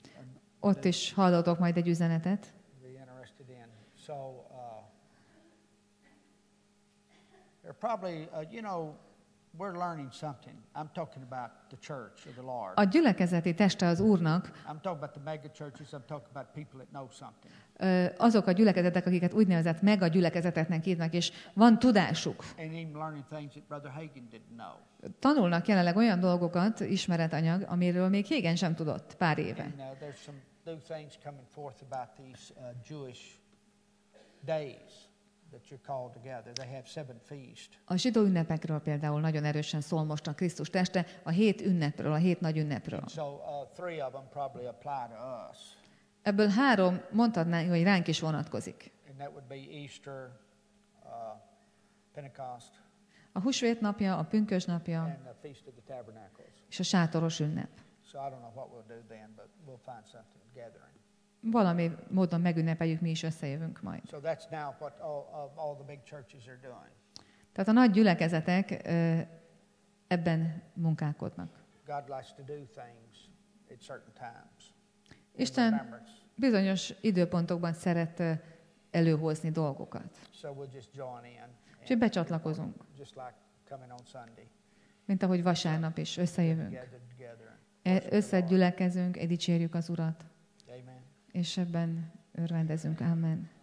Ott is hallotok majd egy üzenetet. Be interested in. So uh, there are probably, uh, you know, we're learning something. I'm talking about the church of the Lord. A gyülekezeti teste az Úrnak. I'm talking about the mega churches. I'm talking about people that know something. Azok a gyülekezetek, akiket úgynevezett mega gyülekezeteknek hívnak, és van tudásuk. And even learning things that Brother Hagin didn't know. Tanulnak jelenleg olyan dolgokat, ismeretanyag, amiről még Hagin sem tudott pár éve. And, uh, there's some new things coming forth about these uh, Jewish days that you're called together. They have seven feasts. A zsidó ünnepekről például nagyon erősen szól most a Krisztus teste, a hét ünnepről, a hét nagy ünnepről. So uh, three of them probably apply to us. Ebből három mondhatnánk, hogy ránk is vonatkozik. And that would be Easter, uh, Pentecost, a húsvét napja, a pünkös napja, and the Feast of the Tabernacles. És a sátoros ünnep. So I don't know what we'll do then, but we'll find something gathering. Valami módon megünnepeljük, mi is összejövünk majd. So that's now what all, of all the big churches are doing. Tehát a nagy gyülekezetek ebben munkálkodnak. God likes to do things at certain times. Isten bizonyos időpontokban szeret előhozni dolgokat. So we'll just join in. És becsatlakozunk. Just like coming on Sunday. Mint ahogy vasárnap is összejövünk. Összegyülekezünk, dicsérjük az Urat. Amen. És ebben örvendezünk. Amen.